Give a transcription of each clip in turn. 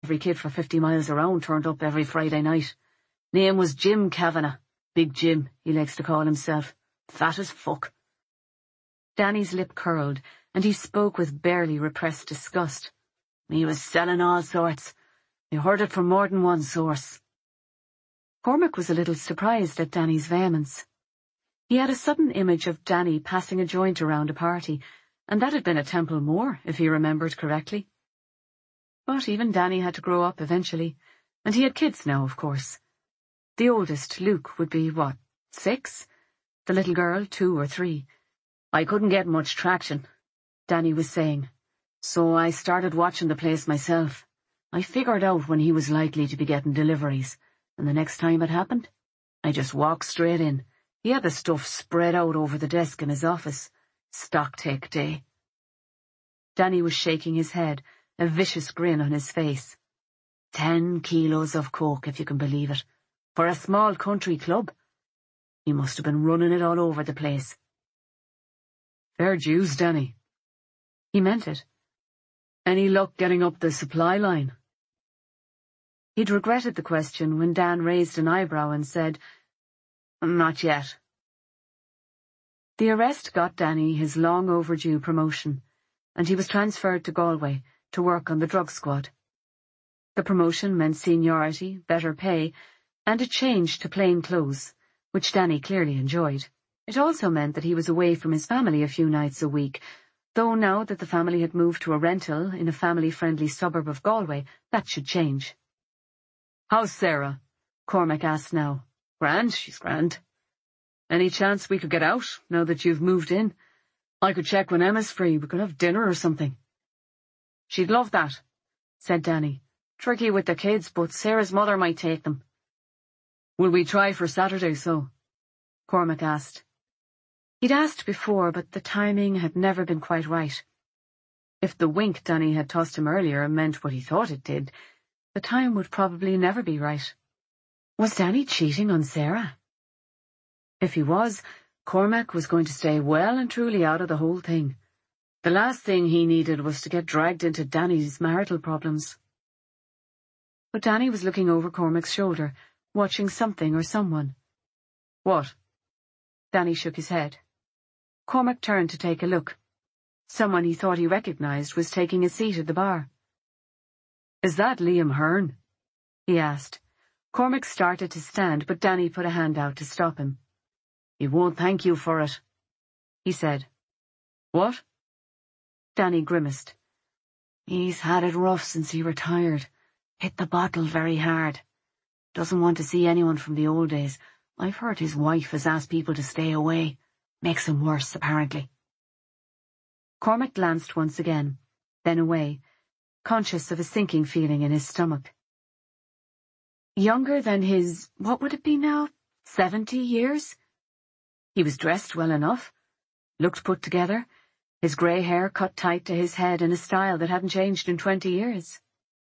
Every kid for 50 miles around turned up every Friday night. Name was Jim Kavanagh. Big Jim, he likes to call himself. Fat as fuck. Danny's lip curled, and he spoke with barely repressed disgust. He was selling all sorts. I heard it from more than one source. Cormac was a little surprised at Danny's vehemence. He had a sudden image of Danny passing a joint around a party, and that had been at Templemore, if he remembered correctly. But even Danny had to grow up eventually, and he had kids now, of course. The oldest, Luke, would be, 6? The little girl, 2 or 3. I couldn't get much traction, Danny was saying, so I started watching the place myself. I figured out when he was likely to be getting deliveries, and the next time it happened, I just walked straight in. He had the stuff spread out over the desk in his office. Stock take day. Danny was shaking his head, a vicious grin on his face. 10 kilos of coke, if you can believe it. For a small country club. He must have been running it all over the place. Fair dues, Danny. He meant it. Any luck getting up the supply line? He'd regretted the question when Dan raised an eyebrow and said, Not yet. The arrest got Danny his long-overdue promotion, and he was transferred to Galway to work on the drug squad. The promotion meant seniority, better pay, and a change to plain clothes, which Danny clearly enjoyed. It also meant that he was away from his family a few nights a week, though now that the family had moved to a rental in a family-friendly suburb of Galway, that should change. How's Sarah? Cormac asked now. Grand, she's grand. Any chance we could get out, now that you've moved in? I could check when Emma's free, we could have dinner or something. She'd love that, said Danny. Tricky with the kids, but Sarah's mother might take them. Will we try for Saturday, so? Cormac asked. He'd asked before, but the timing had never been quite right. If the wink Danny had tossed him earlier meant what he thought it did, the time would probably never be right. Was Danny cheating on Sarah? If he was, Cormac was going to stay well and truly out of the whole thing. The last thing he needed was to get dragged into Danny's marital problems. But Danny was looking over Cormac's shoulder, watching something or someone. What? Danny shook his head. Cormac turned to take a look. Someone he thought he recognized was taking a seat at the bar. Is that Liam Hearn? He asked. Cormac started to stand, but Danny put a hand out to stop him. He won't thank you for it, he said. What? Danny grimaced. He's had it rough since he retired. Hit the bottle very hard. Doesn't want to see anyone from the old days. I've heard his wife has asked people to stay away. Makes him worse, apparently. Cormac glanced once again, then away, conscious of a sinking feeling in his stomach. Younger than his, what would it be now, 70 years? He was dressed well enough, looked put together, his grey hair cut tight to his head in a style that hadn't changed in 20 years.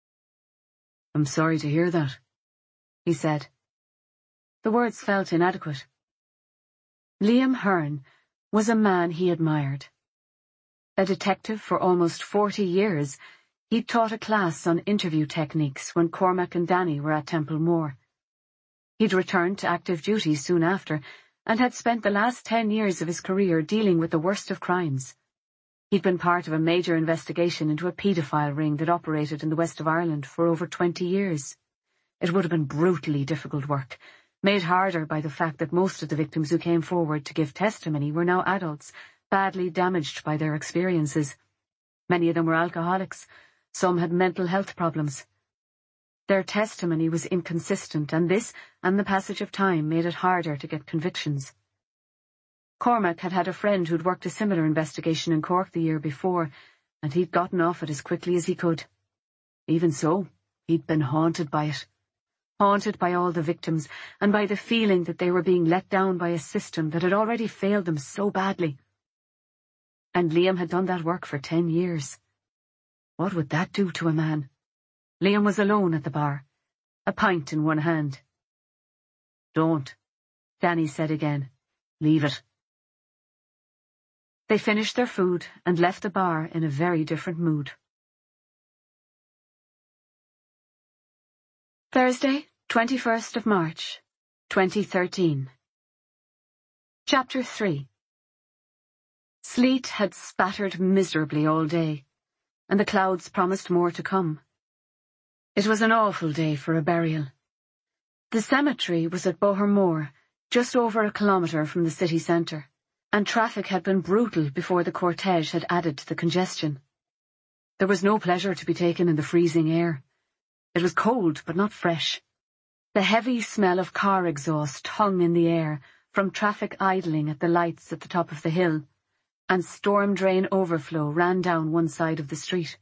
I'm sorry to hear that, he said. The words felt inadequate. Liam Hearn was a man he admired. A detective for almost 40 years, he'd taught a class on interview techniques when Cormac and Danny were at Templemore. He'd returned to active duty soon after, and had spent the last 10 years of his career dealing with the worst of crimes. He'd been part of a major investigation into a paedophile ring that operated in the west of Ireland for over 20 years. It would have been brutally difficult work, made harder by the fact that most of the victims who came forward to give testimony were now adults, badly damaged by their experiences. Many of them were alcoholics. Some had mental health problems. Their testimony was inconsistent, and this, and the passage of time, made it harder to get convictions. Cormac had had a friend who'd worked a similar investigation in Cork the year before, and he'd gotten off it as quickly as he could. Even so, he'd been haunted by it. Haunted by all the victims, and by the feeling that they were being let down by a system that had already failed them so badly. And Liam had done that work for 10 years. What would that do to a man? Liam was alone at the bar, a pint in one hand. Don't, Danny said again. Leave it. They finished their food and left the bar in a very different mood. Thursday, 21st of March, 2013. Chapter 3. Sleet had spattered miserably all day, and the clouds promised more to come. It was an awful day for a burial. The cemetery was at Bohermore, just over a kilometre from the city centre, and traffic had been brutal before the cortege had added to the congestion. There was no pleasure to be taken in the freezing air. It was cold, but not fresh. The heavy smell of car exhaust hung in the air from traffic idling at the lights at the top of the hill, and storm drain overflow ran down one side of the street.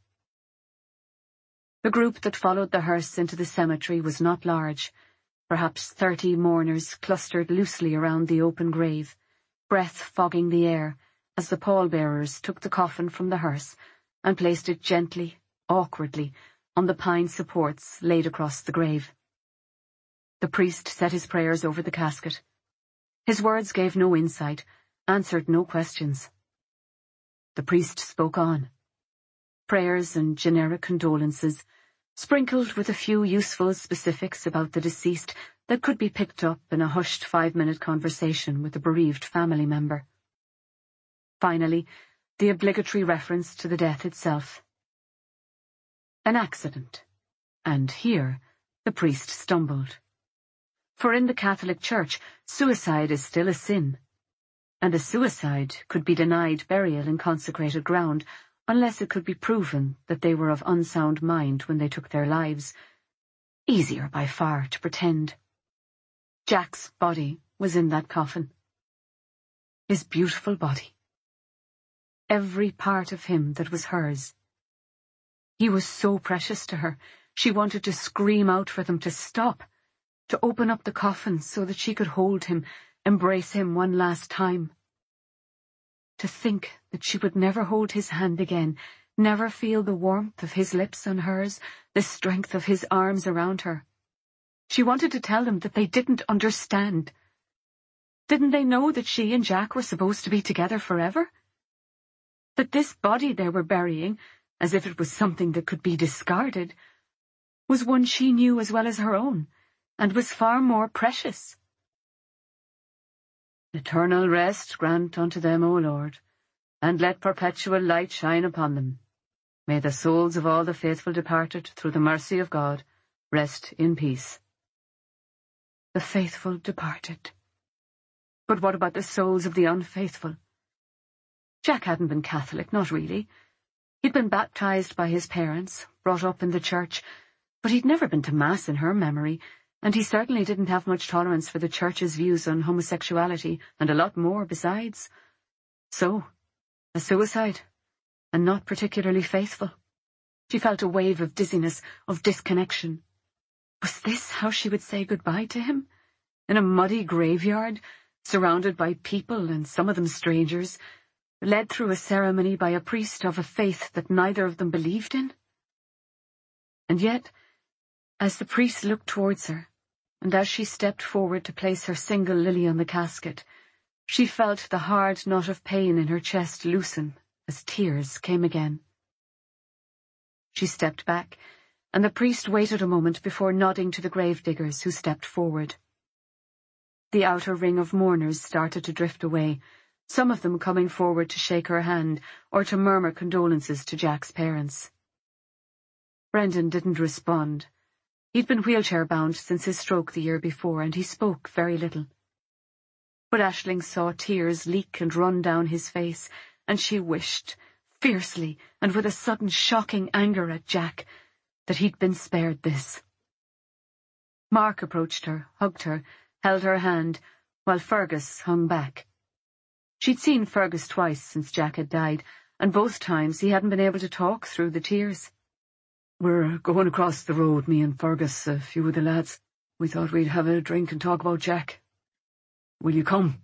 The group that followed the hearse into the cemetery was not large, perhaps 30 mourners clustered loosely around the open grave, breath fogging the air as the pallbearers took the coffin from the hearse and placed it gently, awkwardly, on the pine supports laid across the grave. The priest said his prayers over the casket. His words gave no insight, answered no questions. The priest spoke on. Prayers and generic condolences, sprinkled with a few useful specifics about the deceased that could be picked up in a hushed 5-minute conversation with a bereaved family member. Finally, the obligatory reference to the death itself. An accident. And here the priest stumbled. For in the Catholic Church, suicide is still a sin, and a suicide could be denied burial in consecrated ground unless it could be proven that they were of unsound mind when they took their lives. Easier by far to pretend. Jack's body was in that coffin. His beautiful body. Every part of him that was hers. He was so precious to her, she wanted to scream out for them to stop, to open up the coffin so that she could hold him, embrace him one last time. To think that she would never hold his hand again, never feel the warmth of his lips on hers, the strength of his arms around her. She wanted to tell them that they didn't understand. Didn't they know that she and Jack were supposed to be together forever? That this body they were burying, as if it was something that could be discarded, was one she knew as well as her own, and was far more precious. Eternal rest grant unto them, O Lord, and let perpetual light shine upon them. May the souls of all the faithful departed, through the mercy of God, rest in peace. The faithful departed. But what about the souls of the unfaithful? Jack hadn't been Catholic, not really. He'd been baptized by his parents, brought up in the church, but he'd never been to Mass in her memory, and he certainly didn't have much tolerance for the church's views on homosexuality, and a lot more besides. So, a suicide, and not particularly faithful. She felt a wave of dizziness, of disconnection. Was this how she would say goodbye to him? In a muddy graveyard, surrounded by people, and some of them strangers, led through a ceremony by a priest of a faith that neither of them believed in? And yet, as the priest looked towards her, and as she stepped forward to place her single lily on the casket, she felt the hard knot of pain in her chest loosen as tears came again. She stepped back, and the priest waited a moment before nodding to the gravediggers who stepped forward. The outer ring of mourners started to drift away, some of them coming forward to shake her hand or to murmur condolences to Jack's parents. Brendan didn't respond. He'd been wheelchair-bound since his stroke the year before, and he spoke very little. But Aisling saw tears leak and run down his face, and she wished, fiercely and with a sudden shocking anger at Jack, that he'd been spared this. Mark approached her, hugged her, held her hand, while Fergus hung back. She'd seen Fergus twice since Jack had died, and both times he hadn't been able to talk through the tears. "We're going across the road, me and Fergus, a few of the lads. We thought we'd have a drink and talk about Jack. Will you come?"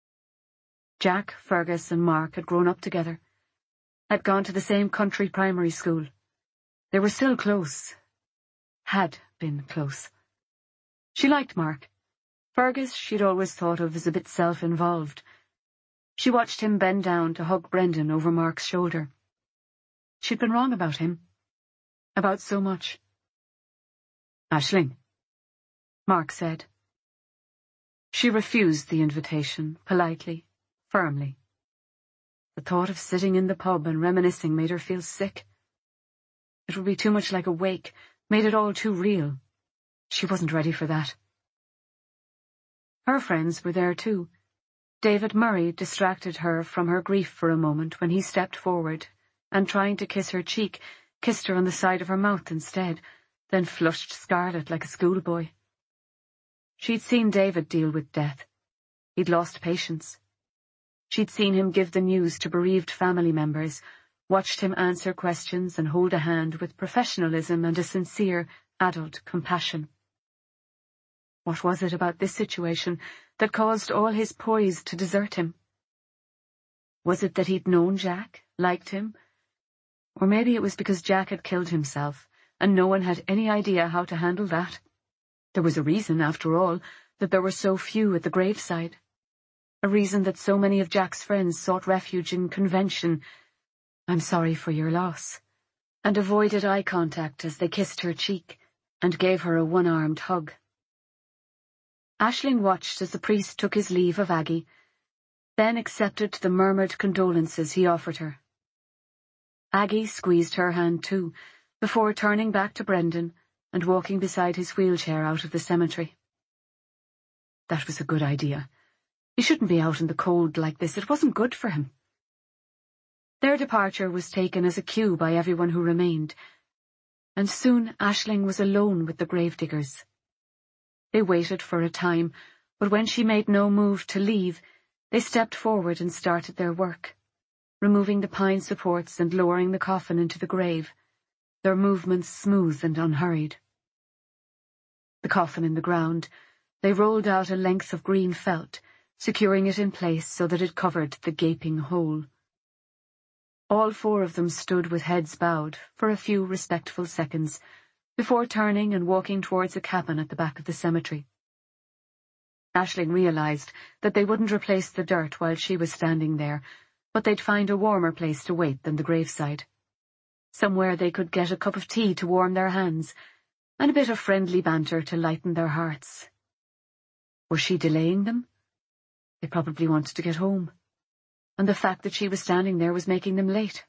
Jack, Fergus and Mark had grown up together, had gone to the same country primary school. They were still close. Had been close. She liked Mark. Fergus she'd always thought of as a bit self-involved. She watched him bend down to hug Brendan over Mark's shoulder. She'd been wrong about him. About so much. "Aisling," Mark said. She refused the invitation, politely, firmly. The thought of sitting in the pub and reminiscing made her feel sick. It would be too much like a wake, made it all too real. She wasn't ready for that. Her friends were there too. David Murray distracted her from her grief for a moment when he stepped forward and, trying to kiss her cheek, kissed her on the side of her mouth instead, then flushed scarlet like a schoolboy. She'd seen David deal with death. He'd lost patience. She'd seen him give the news to bereaved family members, watched him answer questions and hold a hand with professionalism and a sincere, adult compassion. What was it about this situation that caused all his poise to desert him? Was it that he'd known Jack, liked him? Or maybe it was because Jack had killed himself, and no one had any idea how to handle that. There was a reason, after all, that there were so few at the graveside. A reason that so many of Jack's friends sought refuge in convention, "I'm sorry for your loss," and avoided eye contact as they kissed her cheek and gave her a one-armed hug. Aisling watched as the priest took his leave of Aggie, then accepted the murmured condolences he offered her. Aggie squeezed her hand too, before turning back to Brendan and walking beside his wheelchair out of the cemetery. That was a good idea. He shouldn't be out in the cold like this. It wasn't good for him. Their departure was taken as a cue by everyone who remained, and soon Aisling was alone with the gravediggers. They waited for a time, but when she made no move to leave, they stepped forward and started their work, removing the pine supports and lowering the coffin into the grave, their movements smooth and unhurried. The coffin in the ground, they rolled out a length of green felt, securing it in place so that it covered the gaping hole. All four of them stood with heads bowed for a few respectful seconds, before turning and walking towards a cabin at the back of the cemetery. Aisling realized that they wouldn't replace the dirt while she was standing there, but they'd find a warmer place to wait than the graveside. Somewhere they could get a cup of tea to warm their hands, and a bit of friendly banter to lighten their hearts. Was she delaying them? They probably wanted to get home, and the fact that she was standing there was making them late.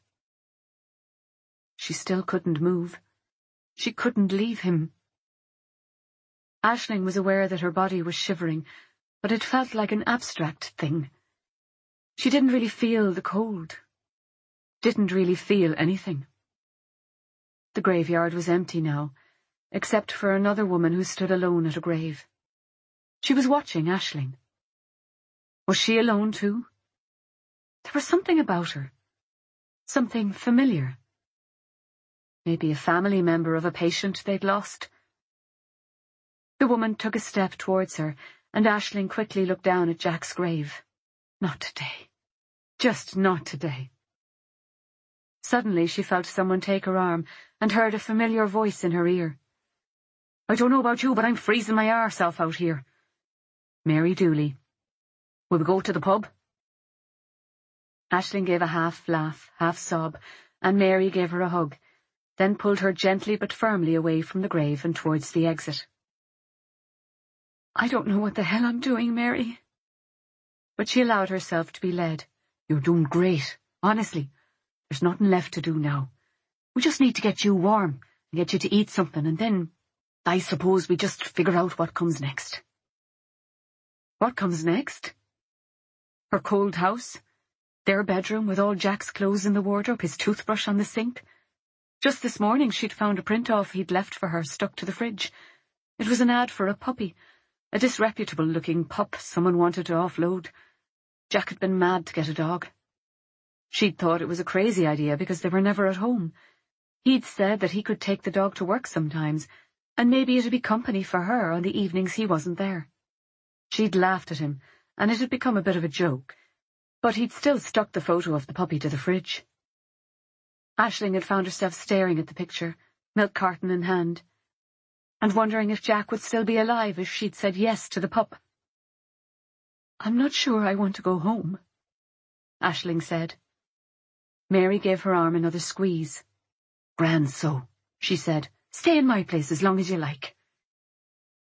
She still couldn't move. She couldn't leave him. Aisling was aware that her body was shivering, but it felt like an abstract thing. She didn't really feel the cold. Didn't really feel anything. The graveyard was empty now, except for another woman who stood alone at a grave. She was watching Aisling. Was she alone too? There was something about her. Something familiar. Maybe a family member of a patient they'd lost. The woman took a step towards her, and Aisling quickly looked down at Jack's grave. Not today. Just not today. Suddenly she felt someone take her arm and heard a familiar voice in her ear. "I don't know about you, but I'm freezing my arse off out here." Mary Dooley. "Will we go to the pub?" Aisling gave a half laugh, half sob, and Mary gave her a hug, then pulled her gently but firmly away from the grave and towards the exit. "I don't know what the hell I'm doing, Mary." But she allowed herself to be led. "You're doing great, honestly. There's nothing left to do now. We just need to get you warm and get you to eat something, and then I suppose we just figure out what comes next." What comes next? Her cold house? Their bedroom with all Jack's clothes in the wardrobe, his toothbrush on the sink? Just this morning she'd found a print-off he'd left for her stuck to the fridge. It was an ad for a puppy, a disreputable-looking pup someone wanted to offload. Jack had been mad to get a dog. She'd thought it was a crazy idea because they were never at home. He'd said that he could take the dog to work sometimes, and maybe it'd be company for her on the evenings he wasn't there. She'd laughed at him, and it had become a bit of a joke, but he'd still stuck the photo of the puppy to the fridge. Aisling had found herself staring at the picture, milk carton in hand, and wondering if Jack would still be alive if she'd said yes to the pup. "I'm not sure I want to go home," Aisling said. Mary gave her arm another squeeze. "Grand so," she said. "Stay in my place as long as you like."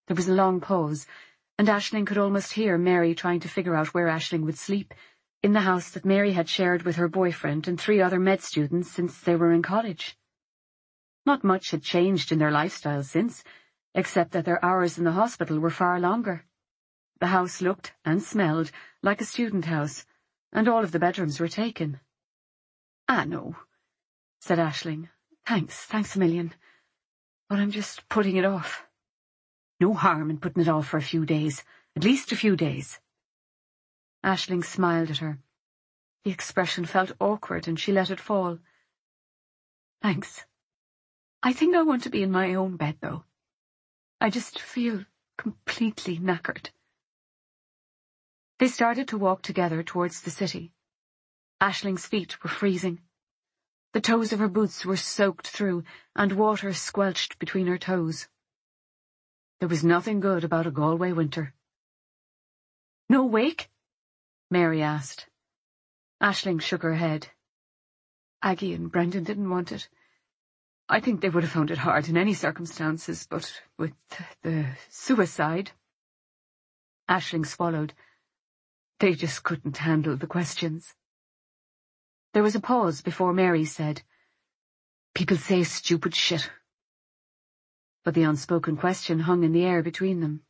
There was a long pause, and Aisling could almost hear Mary trying to figure out where Aisling would sleep, in the house that Mary had shared with her boyfriend and 3 other med students since they were in college. Not much had changed in their lifestyle since, except that their hours in the hospital were far longer. The house looked and smelled like a student house, and all of the bedrooms were taken. "Ah, no," said Aisling. Thanks a million. But I'm just putting it off." "No harm in putting it off for a few days, at least a few days." Aisling smiled at her. The expression felt awkward and she let it fall. "Thanks. I think I want to be in my own bed, though. I just feel completely knackered." They started to walk together towards the city. Aisling's feet were freezing. The toes of her boots were soaked through, and water squelched between her toes. There was nothing good about a Galway winter. "No wake?" Mary asked. Aisling shook her head. "Aggie and Brendan didn't want it. I think they would have found it hard in any circumstances, but with the suicide—" Aisling swallowed. They just couldn't handle the questions. There was a pause before Mary said, "People say stupid shit." But the unspoken question hung in the air between them.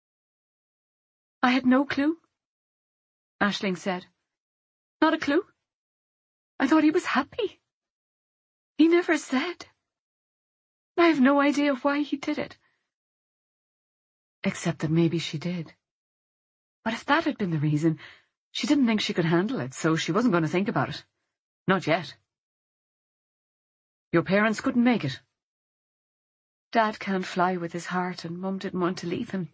"I had no clue," Aisling said. "Not a clue. I thought he was happy. He never said. I have no idea why he did it." Except that maybe she did. But if that had been the reason, she didn't think she could handle it, so she wasn't going to think about it. Not yet. "Your parents couldn't make it?" "Dad can't fly with his heart, and Mum didn't want to leave him."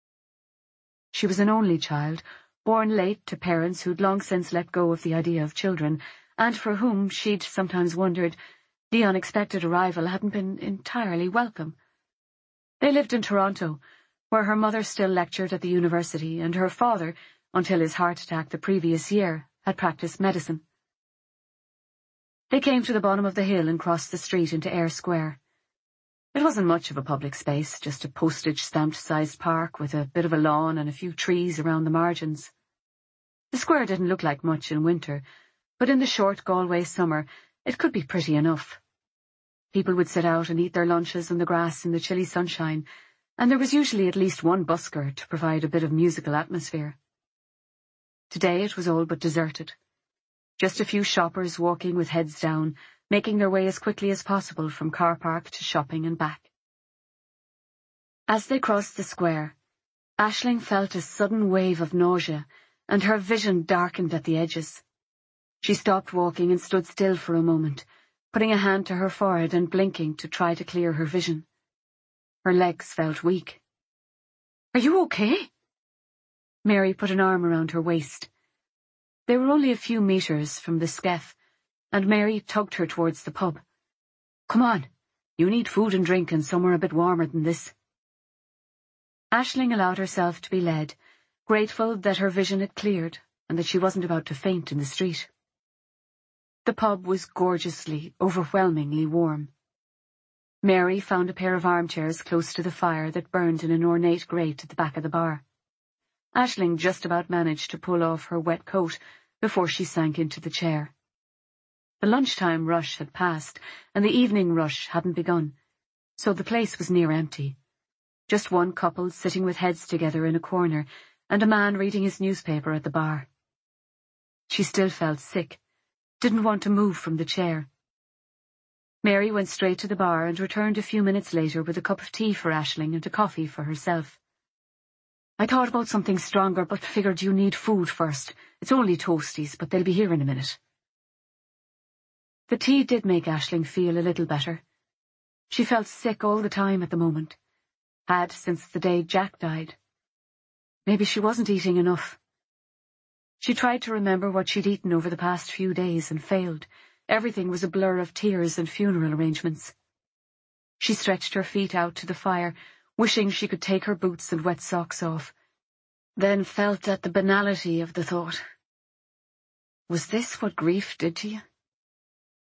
She was an only child, born late to parents who'd long since let go of the idea of children, and for whom she'd sometimes wondered the unexpected arrival hadn't been entirely welcome. They lived in Toronto, where her mother still lectured at the university, and her father, until his heart attack the previous year, had practiced medicine. They came to the bottom of the hill and crossed the street into Eyre Square. It wasn't much of a public space, just a postage-stamped-sized park with a bit of a lawn and a few trees around the margins. The square didn't look like much in winter, but in the short Galway summer it could be pretty enough. People would sit out and eat their lunches on the grass in the chilly sunshine, and there was usually at least one busker to provide a bit of musical atmosphere. Today it was all but deserted. Just a few shoppers walking with heads down, making their way as quickly as possible from car park to shopping and back. As they crossed the square, Aisling felt a sudden wave of nausea, and her vision darkened at the edges. She stopped walking and stood still for a moment, putting a hand to her forehead and blinking to try to clear her vision. Her legs felt weak. "Are you okay?" Mary put an arm around her waist. They were only a few metres from the Skeff, and Mary tugged her towards the pub. "Come on, you need food and drink and somewhere a bit warmer than this." Aisling allowed herself to be led, grateful that her vision had cleared and that she wasn't about to faint in the street. The pub was gorgeously, overwhelmingly warm. Mary found a pair of armchairs close to the fire that burned in an ornate grate at the back of the bar. Aisling just about managed to pull off her wet coat before she sank into the chair. The lunchtime rush had passed, and the evening rush hadn't begun, so the place was near empty. Just one couple sitting with heads together in a corner, and a man reading his newspaper at the bar. She still felt sick, didn't want to move from the chair. Mary went straight to the bar and returned a few minutes later with a cup of tea for Aisling and a coffee for herself. "I thought about something stronger, but figured you need food first. It's only toasties, but they'll be here in a minute." The tea did make Aisling feel a little better. She felt sick all the time at the moment. Had since the day Jack died. Maybe she wasn't eating enough. She tried to remember what she'd eaten over the past few days and failed. Everything was a blur of tears and funeral arrangements. She stretched her feet out to the fire, wishing she could take her boots and wet socks off, then felt at the banality of the thought. Was this what grief did to you?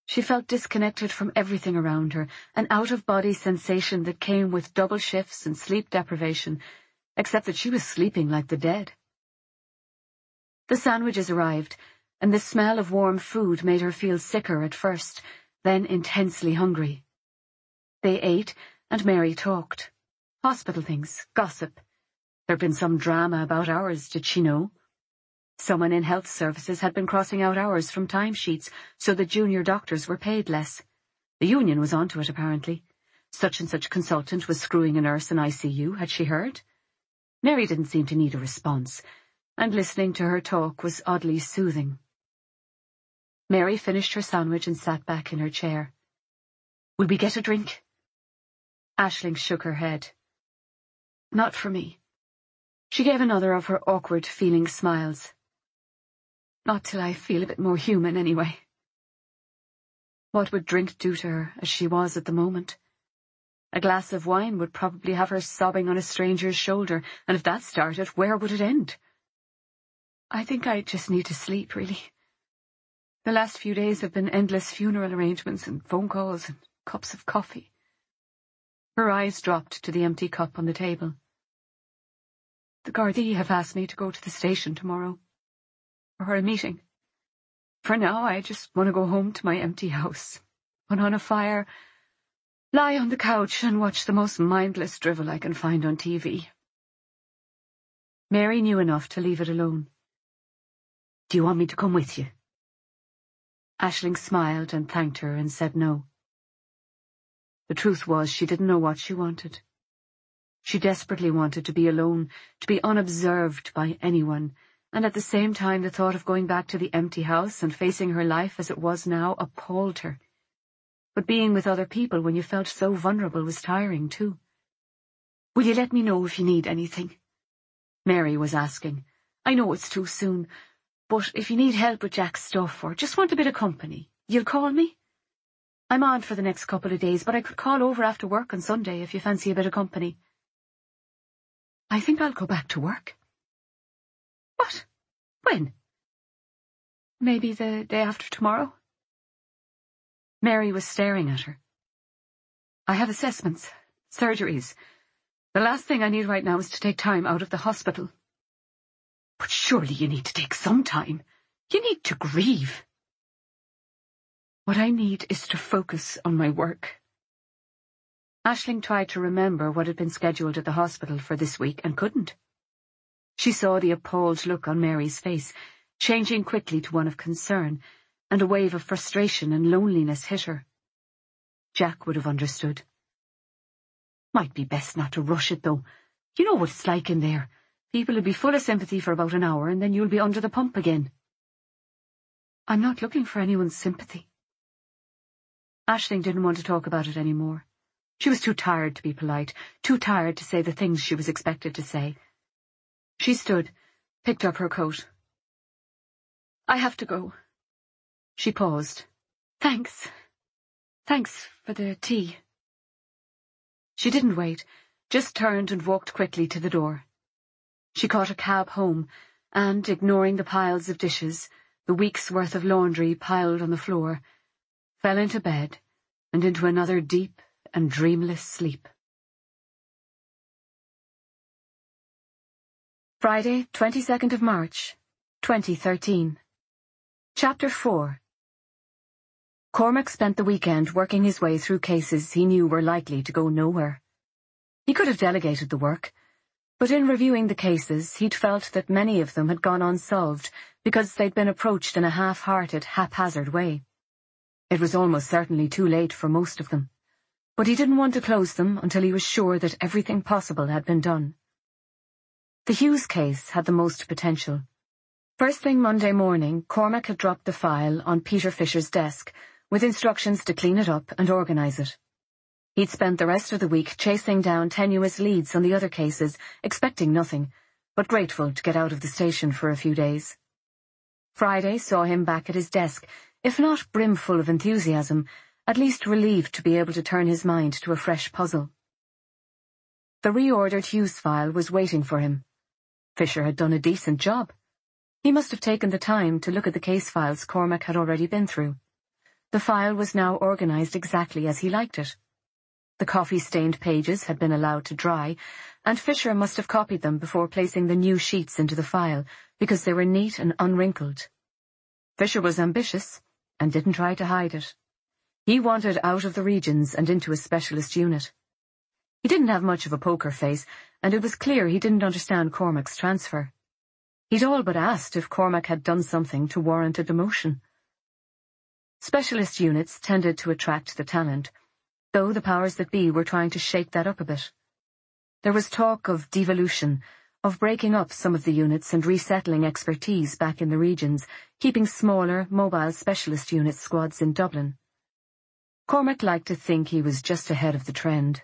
She felt disconnected from everything around her, an out-of-body sensation that came with double shifts and sleep deprivation, except that she was sleeping like the dead. The sandwiches arrived, and the smell of warm food made her feel sicker at first, then intensely hungry. They ate, and Mary talked. Hospital things, gossip. There'd been some drama about hours, did she know? Someone in health services had been crossing out hours from timesheets so that junior doctors were paid less. The union was onto it, apparently. Such and such consultant was screwing a nurse in ICU, had she heard? Mary didn't seem to need a response, and listening to her talk was oddly soothing. Mary finished her sandwich and sat back in her chair. "Will we get a drink?" Aisling shook her head. "Not for me." She gave another of her awkward, feeling smiles. "Not till I feel a bit more human, anyway." What would drink do to her, as she was at the moment? A glass of wine would probably have her sobbing on a stranger's shoulder, and if that started, where would it end? "I think I just need to sleep, really. The last few days have been endless funeral arrangements and phone calls and cups of coffee." Her eyes dropped to the empty cup on the table. "The Gardaí have asked me to go to the station tomorrow, for a meeting. For now, I just want to go home to my empty house, put on a fire, lie on the couch and watch the most mindless drivel I can find on TV." Mary knew enough to leave it alone. "Do you want me to come with you?" Aisling smiled and thanked her and said no. The truth was, she didn't know what she wanted. She desperately wanted to be alone, to be unobserved by anyone, and at the same time the thought of going back to the empty house and facing her life as it was now appalled her. But being with other people when you felt so vulnerable was tiring too. "Will you let me know if you need anything?" Mary was asking. "I know it's too soon, but if you need help with Jack's stuff or just want a bit of company, you'll call me? I'm on for the next couple of days, but I could call over after work on Sunday if you fancy a bit of company." "I think I'll go back to work." "What? When?" "Maybe the day after tomorrow." Mary was staring at her. "I have assessments, surgeries. The last thing I need right now is to take time out of the hospital." "But surely you need to take some time. You need to grieve." "What I need is to focus on my work." Aisling tried to remember what had been scheduled at the hospital for this week and couldn't. She saw the appalled look on Mary's face, changing quickly to one of concern, and a wave of frustration and loneliness hit her. Jack would have understood. "Might be best not to rush it, though. You know what it's like in there. People will be full of sympathy for about an hour, and then you'll be under the pump again." "I'm not looking for anyone's sympathy." Aisling didn't want to talk about it anymore. She was too tired to be polite, too tired to say the things she was expected to say. She stood, picked up her coat. "I have to go." She paused. Thanks for the tea." She didn't wait, just turned and walked quickly to the door. She caught a cab home, and, ignoring the piles of dishes, the week's worth of laundry piled on the floor, fell into bed and into another deep and dreamless sleep. Friday, 22nd of March, 2013. Chapter 4. Cormac spent the weekend working his way through cases he knew were likely to go nowhere. He could have delegated the work, but in reviewing the cases he'd felt that many of them had gone unsolved because they'd been approached in a half-hearted, haphazard way. It was almost certainly too late for most of them, but he didn't want to close them until he was sure that everything possible had been done. The Hughes case had the most potential. First thing Monday morning, Cormac had dropped the file on Peter Fisher's desk, with instructions to clean it up and organise it. He'd spent the rest of the week chasing down tenuous leads on the other cases, expecting nothing, but grateful to get out of the station for a few days. Friday saw him back at his desk, if not brimful of enthusiasm, at least relieved to be able to turn his mind to a fresh puzzle. The reordered Hughes file was waiting for him. Fisher had done a decent job. He must have taken the time to look at the case files Cormac had already been through. The file was now organised exactly as he liked it. The coffee-stained pages had been allowed to dry, and Fisher must have copied them before placing the new sheets into the file, because they were neat and unwrinkled. Fisher was ambitious, and didn't try to hide it. He wanted out of the regions and into a specialist unit. He didn't have much of a poker face, and it was clear he didn't understand Cormac's transfer. He'd all but asked if Cormac had done something to warrant a demotion. Specialist units tended to attract the talent, though the powers that be were trying to shake that up a bit. There was talk of devolution, of breaking up some of the units and resettling expertise back in the regions, keeping smaller, mobile specialist unit squads in Dublin. Cormac liked to think he was just ahead of the trend.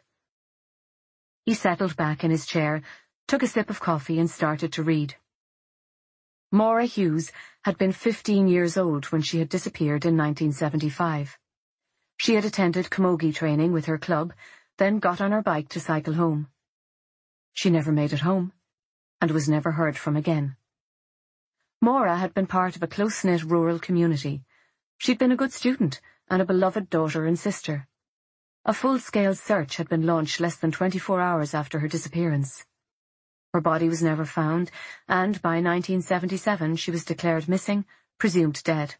He settled back in his chair, took a sip of coffee and started to read. Maura Hughes had been 15 years old when she had disappeared in 1975. She had attended camogie training with her club, then got on her bike to cycle home. She never made it home, and was never heard from again. Maura had been part of a close-knit rural community. She'd been a good student and a beloved daughter and sister. A full-scale search had been launched less than 24 hours after her disappearance. Her body was never found, and by 1977 she was declared missing, presumed dead.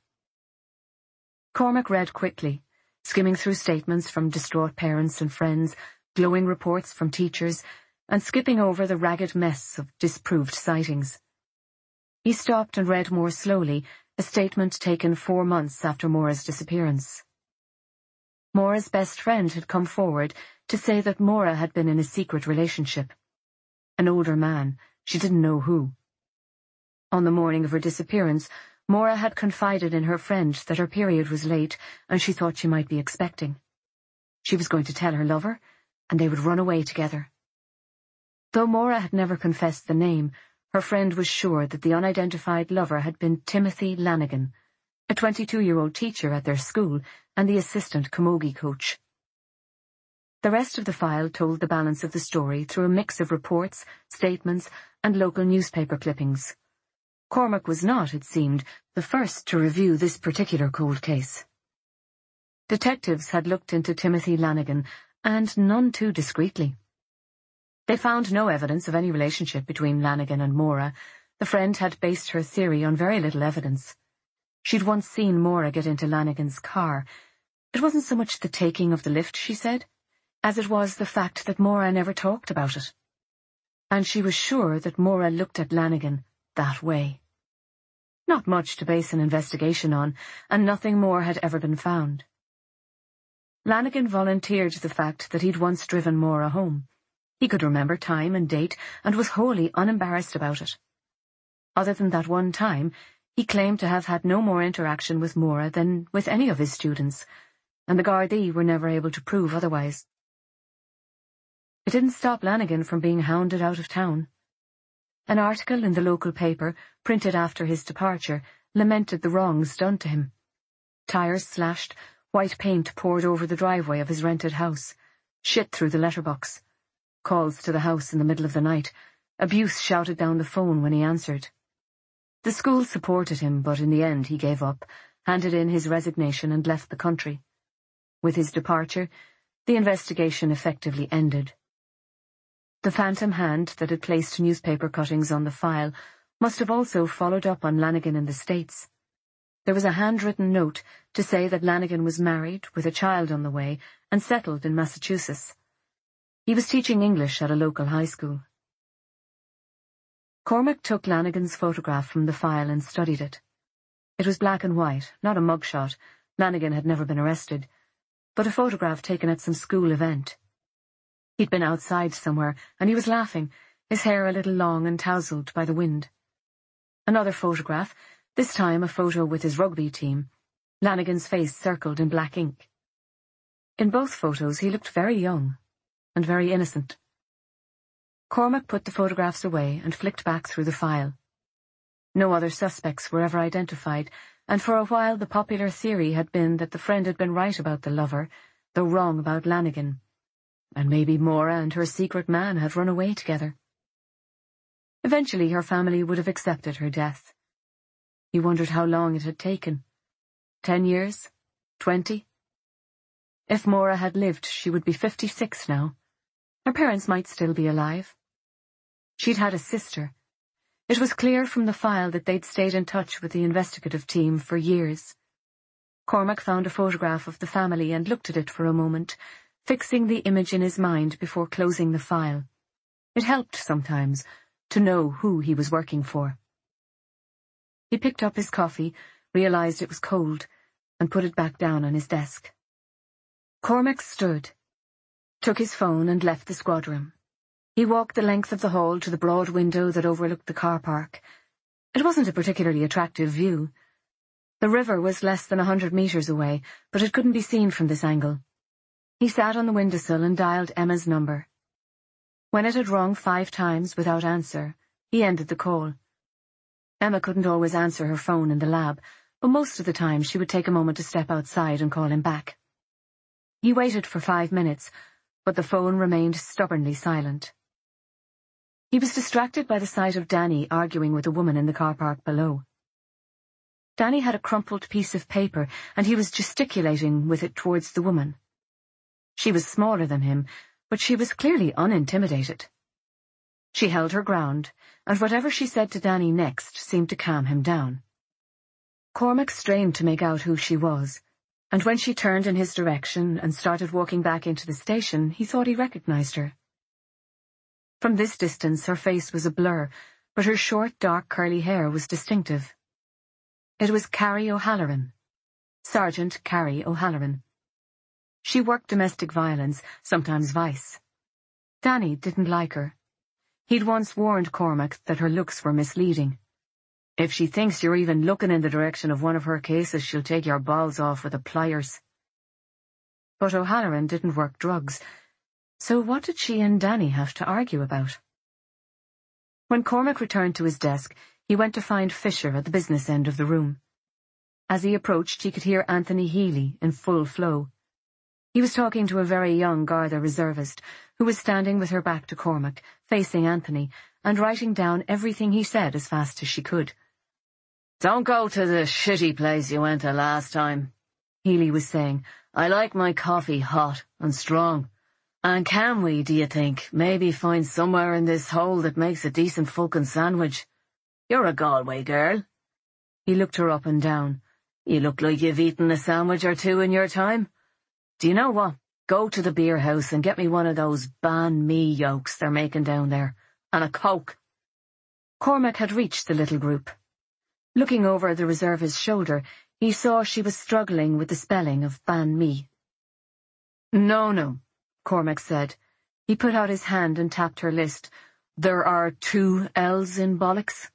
Cormac read quickly, skimming through statements from distraught parents and friends, glowing reports from teachers, and skipping over the ragged mess of disproved sightings. He stopped and read more slowly, a statement taken 4 months after Maura's disappearance. Maura's best friend had come forward to say that Maura had been in a secret relationship. An older man, she didn't know who. On the morning of her disappearance, Maura had confided in her friend that her period was late and she thought she might be expecting. She was going to tell her lover, and they would run away together. Though Maura had never confessed the name, her friend was sure that the unidentified lover had been Timothy Lanigan, a 22-year-old teacher at their school and the assistant camogie coach. The rest of the file told the balance of the story through a mix of reports, statements, and local newspaper clippings. Cormac was not, it seemed, the first to review this particular cold case. Detectives had looked into Timothy Lanigan, and none too discreetly. They found no evidence of any relationship between Lanigan and Maura. The friend had based her theory on very little evidence. She'd once seen Maura get into Lanigan's car. It wasn't so much the taking of the lift, she said, as it was the fact that Maura never talked about it. And she was sure that Maura looked at Lanigan that way. Not much to base an investigation on, and nothing more had ever been found. Lanigan volunteered the fact that he'd once driven Maura home. He could remember time and date, and was wholly unembarrassed about it. Other than that one time, he claimed to have had no more interaction with Maura than with any of his students, and the Gardaí were never able to prove otherwise. It didn't stop Lanigan from being hounded out of town. An article in the local paper, printed after his departure, lamented the wrongs done to him. Tires slashed, white paint poured over the driveway of his rented house, shit through the letterbox, calls to the house in the middle of the night, abuse shouted down the phone when he answered. The school supported him, but in the end he gave up, handed in his resignation and left the country. With his departure, the investigation effectively ended. The phantom hand that had placed newspaper cuttings on the file must have also followed up on Lanigan in the States. There was a handwritten note to say that Lanigan was married, with a child on the way, and settled in Massachusetts. He was teaching English at a local high school. Cormac took Lanigan's photograph from the file and studied it. It was black and white, not a mugshot. Lanigan had never been arrested, but a photograph taken at some school event. He'd been outside somewhere, and he was laughing, his hair a little long and tousled by the wind. Another photograph, this time a photo with his rugby team, Lanigan's face circled in black ink. In both photos he looked very young, and very innocent. Cormac put the photographs away and flicked back through the file. No other suspects were ever identified, and for a while the popular theory had been that the friend had been right about the lover, though wrong about Lanigan. And maybe Maura and her secret man had run away together. Eventually her family would have accepted her death. He wondered how long it had taken. 10 years? 20? If Maura had lived, she would be 56 now. Her parents might still be alive. She'd had a sister. It was clear from the file that they'd stayed in touch with the investigative team for years. Cormac found a photograph of the family and looked at it for a moment, fixing the image in his mind before closing the file. It helped sometimes to know who he was working for. He picked up his coffee, realized it was cold, and put it back down on his desk. Cormac stood, took his phone and left the squad room. He walked the length of the hall to the broad window that overlooked the car park. It wasn't a particularly attractive view. The river was less than 100 meters away, but it couldn't be seen from this angle. He sat on the windowsill and dialed Emma's number. When it had rung 5 times without answer, he ended the call. Emma couldn't always answer her phone in the lab, but most of the time she would take a moment to step outside and call him back. He waited for 5 minutes, but the phone remained stubbornly silent. He was distracted by the sight of Danny arguing with a woman in the car park below. Danny had a crumpled piece of paper, and he was gesticulating with it towards the woman. She was smaller than him, but she was clearly unintimidated. She held her ground, and whatever she said to Danny next seemed to calm him down. Cormac strained to make out who she was, and when she turned in his direction and started walking back into the station, he thought he recognized her. From this distance her face was a blur, but her short, dark, curly hair was distinctive. It was Carrie O'Halloran, Sergeant Carrie O'Halloran. She worked domestic violence, sometimes vice. Danny didn't like her. He'd once warned Cormac that her looks were misleading. If she thinks you're even looking in the direction of one of her cases, she'll take your balls off with the pliers. But O'Halloran didn't work drugs, so what did she and Danny have to argue about? When Cormac returned to his desk, he went to find Fisher at the business end of the room. As he approached, he could hear Anthony Healy in full flow. He was talking to a very young Garda reservist, who was standing with her back to Cormac, facing Anthony, and writing down everything he said as fast as she could. "Don't go to the shitty place you went to last time," Healy was saying. "I like my coffee hot and strong. And can we, do you think, maybe find somewhere in this hole that makes a decent fucking sandwich? You're a Galway girl." He looked her up and down. "You look like you've eaten a sandwich or two in your time. Do you know what? Go to the beer house and get me one of those banh mi yolks they're making down there, and a Coke." Cormac had reached the little group. Looking over the reservist's shoulder, he saw she was struggling with the spelling of banh mi. No, Cormac said. He put out his hand and tapped her list. "There are 2 L's in bollocks."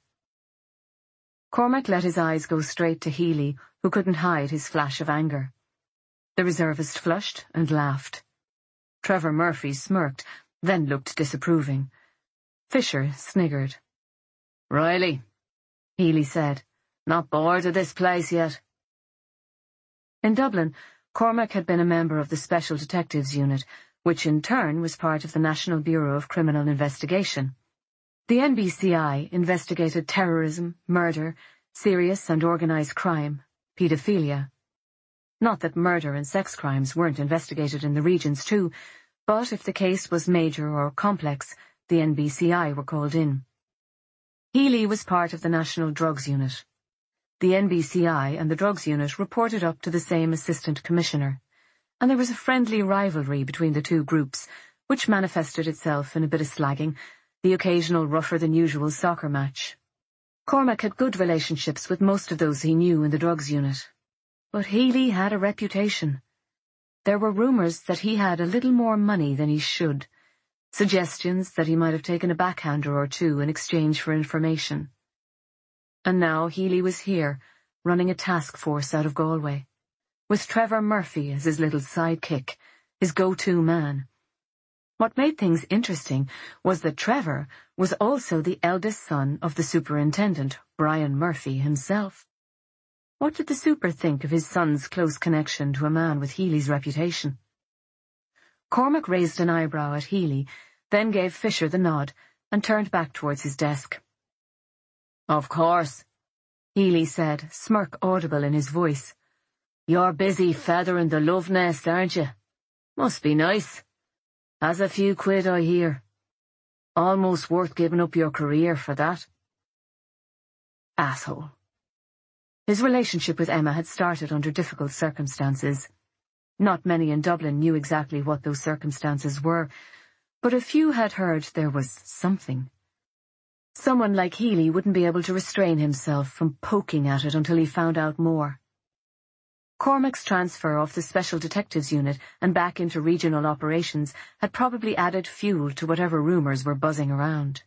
Cormac let his eyes go straight to Healy, who couldn't hide his flash of anger. The reservist flushed and laughed. Trevor Murphy smirked, then looked disapproving. Fisher sniggered. "Riley," Healy said, "not bored of this place yet?" In Dublin, Cormac had been a member of the Special Detectives Unit, which in turn was part of the National Bureau of Criminal Investigation. The NBCI investigated terrorism, murder, serious and organised crime, paedophilia. Not that murder and sex crimes weren't investigated in the regions too, but if the case was major or complex, the NBCI were called in. Healy was part of the National Drugs Unit. The NBCI and the Drugs Unit reported up to the same Assistant Commissioner, and there was a friendly rivalry between the two groups, which manifested itself in a bit of slagging, the occasional rougher-than-usual soccer match. Cormac had good relationships with most of those he knew in the Drugs Unit. But Healy had a reputation. There were rumours that he had a little more money than he should, suggestions that he might have taken a backhander or two in exchange for information. And now Healy was here, running a task force out of Galway, with Trevor Murphy as his little sidekick, his go-to man. What made things interesting was that Trevor was also the eldest son of the superintendent, Brian Murphy, himself. What did the super think of his son's close connection to a man with Healy's reputation? Cormac raised an eyebrow at Healy, then gave Fisher the nod, and turned back towards his desk. "Of course," Healy said, smirk audible in his voice. You're busy feathering the love nest, aren't you? Must be nice. Has a few quid, I hear. Almost worth giving up your career for that. Asshole. His relationship with Emma had started under difficult circumstances. Not many in Dublin knew exactly what those circumstances were, but a few had heard there was something. Someone like Healy wouldn't be able to restrain himself from poking at it until he found out more. Cormac's transfer off the Special Detectives Unit and back into regional operations had probably added fuel to whatever rumours were buzzing around.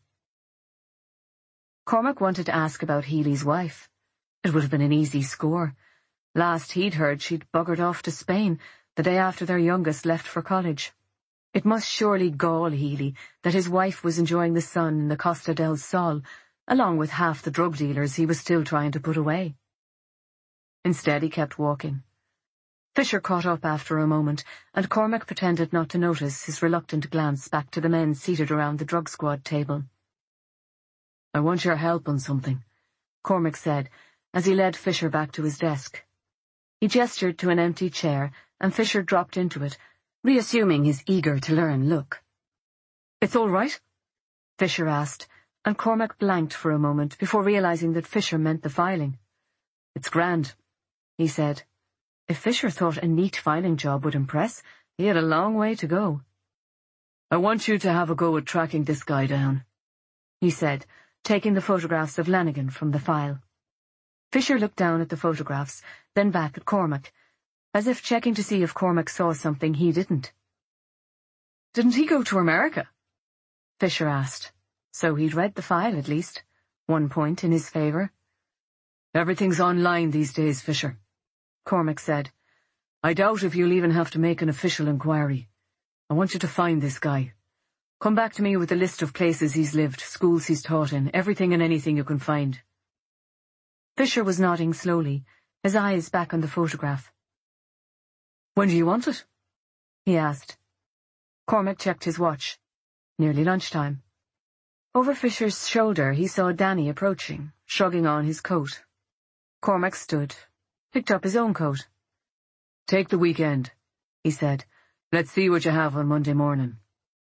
Cormac wanted to ask about Healy's wife. It would have been an easy score. Last he'd heard, she'd buggered off to Spain the day after their youngest left for college. It must surely gall Healy that his wife was enjoying the sun in the Costa del Sol, along with half the drug dealers he was still trying to put away. Instead, he kept walking. Fisher caught up after a moment, and Cormac pretended not to notice his reluctant glance back to the men seated around the drug squad table. "I want your help on something," Cormac said, as he led Fisher back to his desk. He gestured to an empty chair, and Fisher dropped into it, reassuming his eager-to-learn look. "It's all right?" Fisher asked, and Cormac blanked for a moment before realizing that Fisher meant the filing. "It's grand," he said. If Fisher thought a neat filing job would impress, he had a long way to go. "I want you to have a go at tracking this guy down," he said, taking the photographs of Lanigan from the file. Fisher looked down at the photographs, then back at Cormac, as if checking to see if Cormac saw something he didn't. "Didn't he go to America?" Fisher asked. So he'd read the file, at least. 1 point in his favour. "Everything's online these days, Fisher," Cormac said. "I doubt if you'll even have to make an official inquiry. I want you to find this guy. Come back to me with a list of places he's lived, schools he's taught in, everything and anything you can find." Fisher was nodding slowly, his eyes back on the photograph. "When do you want it?" he asked. Cormac checked his watch. Nearly lunchtime. Over Fisher's shoulder he saw Danny approaching, shrugging on his coat. Cormac stood, picked up his own coat. "Take the weekend," he said. "Let's see what you have on Monday morning."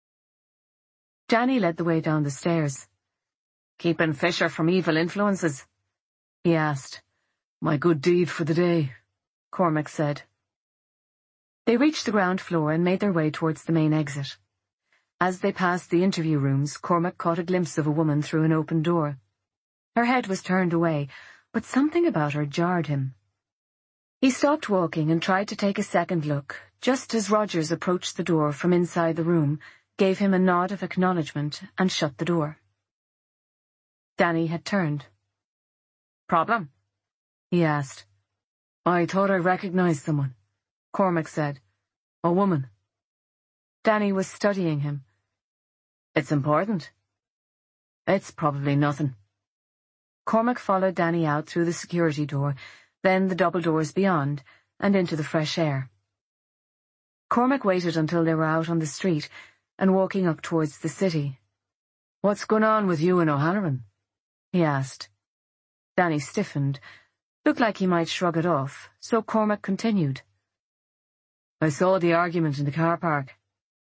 Danny led the way down the stairs. "Keeping Fisher from evil influences?" he asked. "My good deed for the day," Cormac said. They reached the ground floor and made their way towards the main exit. As they passed the interview rooms, Cormac caught a glimpse of a woman through an open door. Her head was turned away, but something about her jarred him. He stopped walking and tried to take a second look, just as Rogers approached the door from inside the room, gave him a nod of acknowledgement, and shut the door. Danny had turned. "Problem?" he asked. "I thought I recognized someone," Cormac said. "A woman." Danny was studying him. "It's important." "It's probably nothing." Cormac followed Danny out through the security door, then the double doors beyond, and into the fresh air. Cormac waited until they were out on the street and walking up towards the city. "What's going on with you and O'Halloran?" he asked. Danny stiffened, looked like he might shrug it off, so Cormac continued. "I saw the argument in the car park."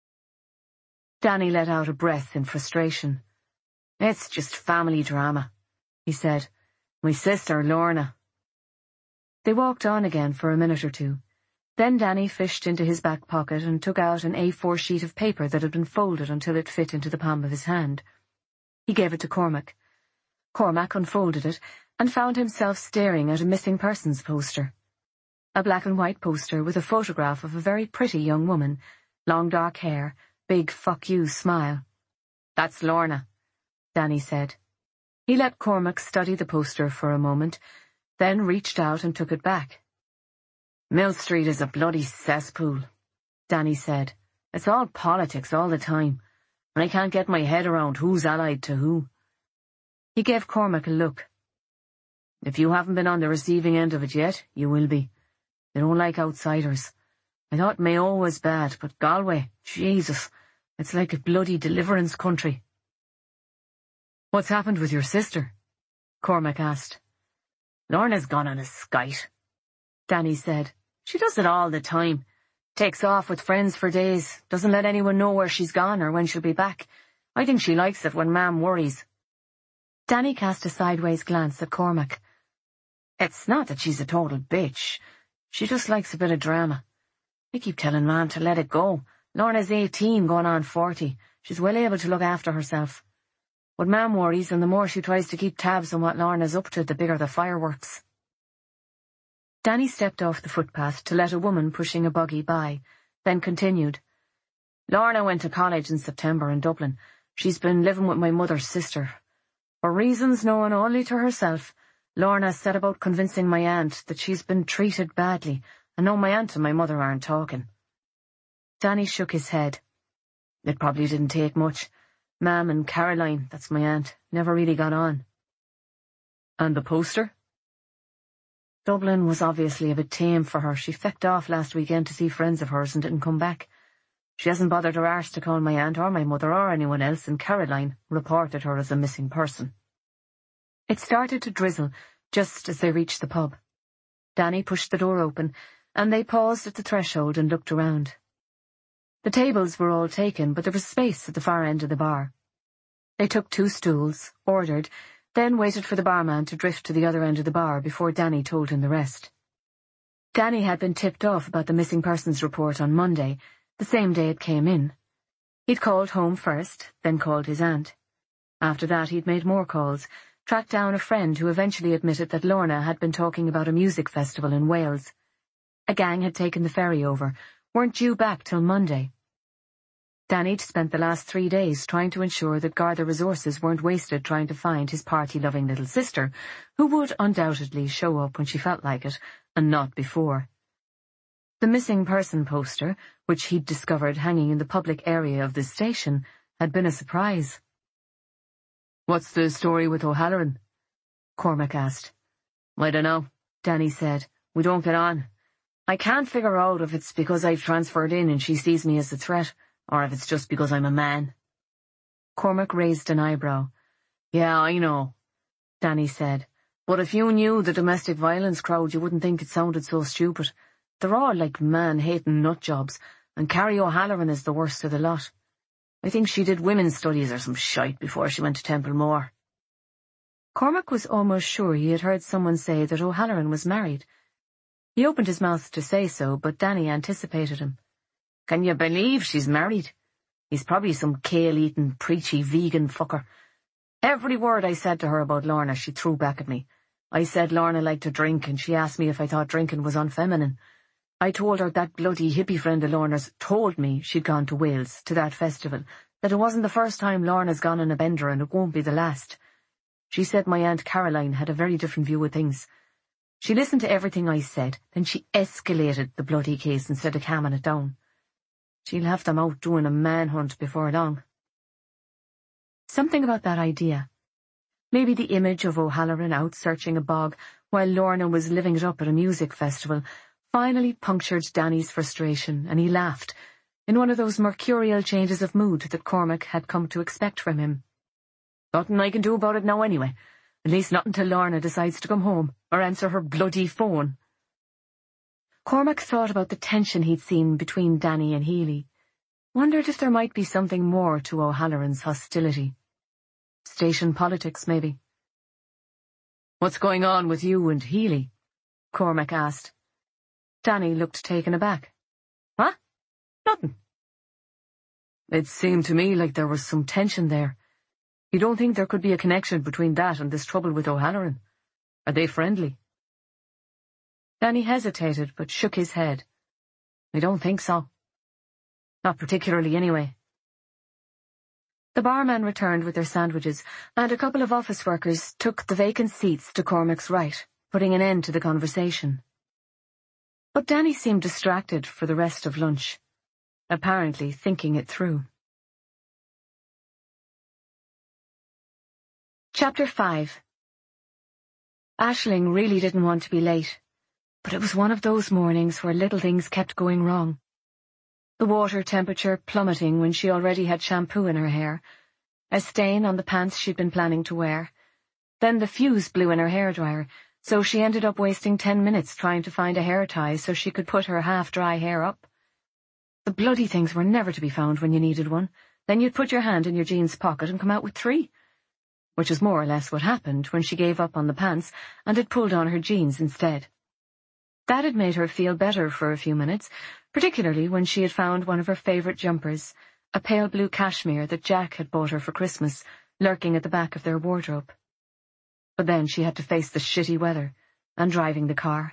Danny let out a breath in frustration. "It's just family drama," he said. "My sister, Lorna." They walked on again for a minute or two. Then Danny fished into his back pocket and took out an A4 sheet of paper that had been folded until it fit into the palm of his hand. He gave it to Cormac. Cormac unfolded it and found himself staring at a missing persons poster. A black and white poster with a photograph of a very pretty young woman, long dark hair, big fuck you smile. "That's Lorna," Danny said. He let Cormac study the poster for a moment, then reached out and took it back. "Mill Street is a bloody cesspool," Danny said. "It's all politics all the time, and I can't get my head around who's allied to who." He gave Cormac a look. "If you haven't been on the receiving end of it yet, you will be. They don't like outsiders. I thought Mayo was bad, but Galway, Jesus, it's like a bloody deliverance country." "What's happened with your sister?" Cormac asked. "Lorna's gone on a skite," Danny said. She does it all the time. Takes off with friends for days, doesn't let anyone know where she's gone or when she'll be back. I think she likes it when Mam worries. Danny cast a sideways glance at Cormac. It's not that she's a total bitch. She just likes a bit of drama. I keep telling Mam to let it go. Lorna's 18, going on 40. She's well able to look after herself. But Mam worries, and the more she tries to keep tabs on what Lorna's up to, the bigger the fireworks. Danny stepped off the footpath to let a woman pushing a buggy by, then continued. Lorna went to college in September in Dublin. She's been living with my mother's sister. For reasons known only to herself, Lorna set about convincing my aunt that she's been treated badly, and no, my aunt and my mother aren't talking. Danny shook his head. It probably didn't take much. Mam and Caroline, that's my aunt, never really got on. And the poster? Dublin was obviously a bit tame for her. She fecked off last weekend to see friends of hers and didn't come back. She hasn't bothered her arse to call my aunt or my mother or anyone else, and Caroline reported her as a missing person. It started to drizzle just as they reached the pub. Danny pushed the door open, and they paused at the threshold and looked around. The tables were all taken, but there was space at the far end of the bar. They took 2 stools, ordered, then waited for the barman to drift to the other end of the bar before Danny told him the rest. Danny had been tipped off about the missing persons report on Monday, the same day it came in. He'd called home first, then called his aunt. After that he'd made more calls, tracked down a friend who eventually admitted that Lorna had been talking about a music festival in Wales. A gang had taken the ferry over, weren't due back till Monday. Danny'd spent the last 3 days trying to ensure that Garda resources weren't wasted trying to find his party-loving little sister, who would undoubtedly show up when she felt like it, and not before. The missing person poster, which he'd discovered hanging in the public area of the station, had been a surprise. "What's the story with O'Halloran?" Cormac asked. "I dunno," Danny said. "We don't get on. I can't figure out if it's because I've transferred in and she sees me as a threat, or if it's just because I'm a man." Cormac raised an eyebrow. "Yeah, I know," Danny said. "But if you knew the domestic violence crowd, you wouldn't think it sounded so stupid. They're all like man-hating nutjobs, and Carrie O'Halloran is the worst of the lot. I think she did women's studies or some shite before she went to Templemore." Cormac was almost sure he had heard someone say that O'Halloran was married. He opened his mouth to say so, but Danny anticipated him. "Can you believe she's married? He's probably some kale-eating, preachy vegan fucker. Every word I said to her about Lorna, she threw back at me. I said Lorna liked to drink, and she asked me if I thought drinking was unfeminine. I told her that bloody hippie friend of Lorna's told me she'd gone to Wales, to that festival, that it wasn't the first time Lorna's gone on a bender, and it won't be the last. She said my Aunt Caroline had a very different view of things. She listened to everything I said, then she escalated the bloody case instead of calming it down. She'll have them out doing a manhunt before long." Something about that idea. Maybe the image of O'Halloran out searching a bog while Lorna was living it up at a music festival finally punctured Danny's frustration, and he laughed, in one of those mercurial changes of mood that Cormac had come to expect from him. "Nothing I can do about it now anyway. At least not until Lorna decides to come home, or answer her bloody phone." Cormac thought about the tension he'd seen between Danny and Healy. Wondered if there might be something more to O'Halloran's hostility. Station politics, maybe. "What's going on with you and Healy?" Cormac asked. Danny looked taken aback. "Huh? Nothing." "It seemed to me like there was some tension there. You don't think there could be a connection between that and this trouble with O'Halloran? Are they friendly?" Danny hesitated, but shook his head. "I don't think so. Not particularly, anyway." The barman returned with their sandwiches, and a couple of office workers took the vacant seats to Cormac's right, putting an end to the conversation. But Danny seemed distracted for the rest of lunch, apparently thinking it through. Chapter 5. Aisling really didn't want to be late, but it was one of those mornings where little things kept going wrong. The water temperature plummeting when she already had shampoo in her hair, a stain on the pants she'd been planning to wear. Then the fuse blew in her hairdryer, so she ended up wasting 10 minutes trying to find a hair tie so she could put her half-dry hair up. The bloody things were never to be found when you needed one. Then you'd put your hand in your jeans pocket and come out with 3. Which is more or less what happened when she gave up on the pants and had pulled on her jeans instead. That had made her feel better for a few minutes, particularly when she had found one of her favourite jumpers, a pale blue cashmere that Jack had bought her for Christmas, lurking at the back of their wardrobe. But then she had to face the shitty weather and driving the car.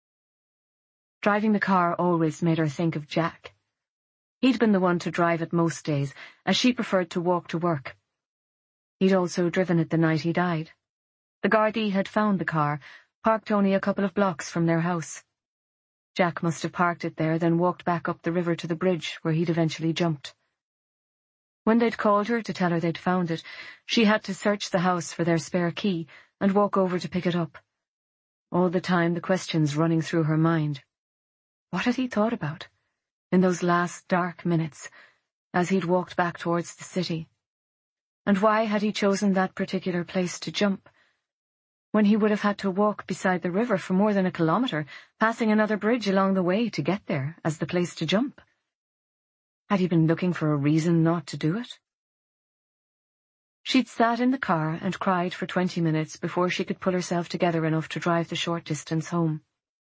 Driving the car always made her think of Jack. He'd been the one to drive it most days, as she preferred to walk to work. He'd also driven it the night he died. The Gardaí had found the car, parked only a couple of blocks from their house. Jack must have parked it there, then walked back up the river to the bridge where he'd eventually jumped. When they'd called her to tell her they'd found it, she had to search the house for their spare key and walk over to pick it up. All the time the questions running through her mind. What had he thought about in those last dark minutes as he'd walked back towards the city? And why had he chosen that particular place to jump, when he would have had to walk beside the river for more than a kilometre, passing another bridge along the way to get there as the place to jump? Had he been looking for a reason not to do it? She'd sat in the car and cried for 20 minutes before she could pull herself together enough to drive the short distance home.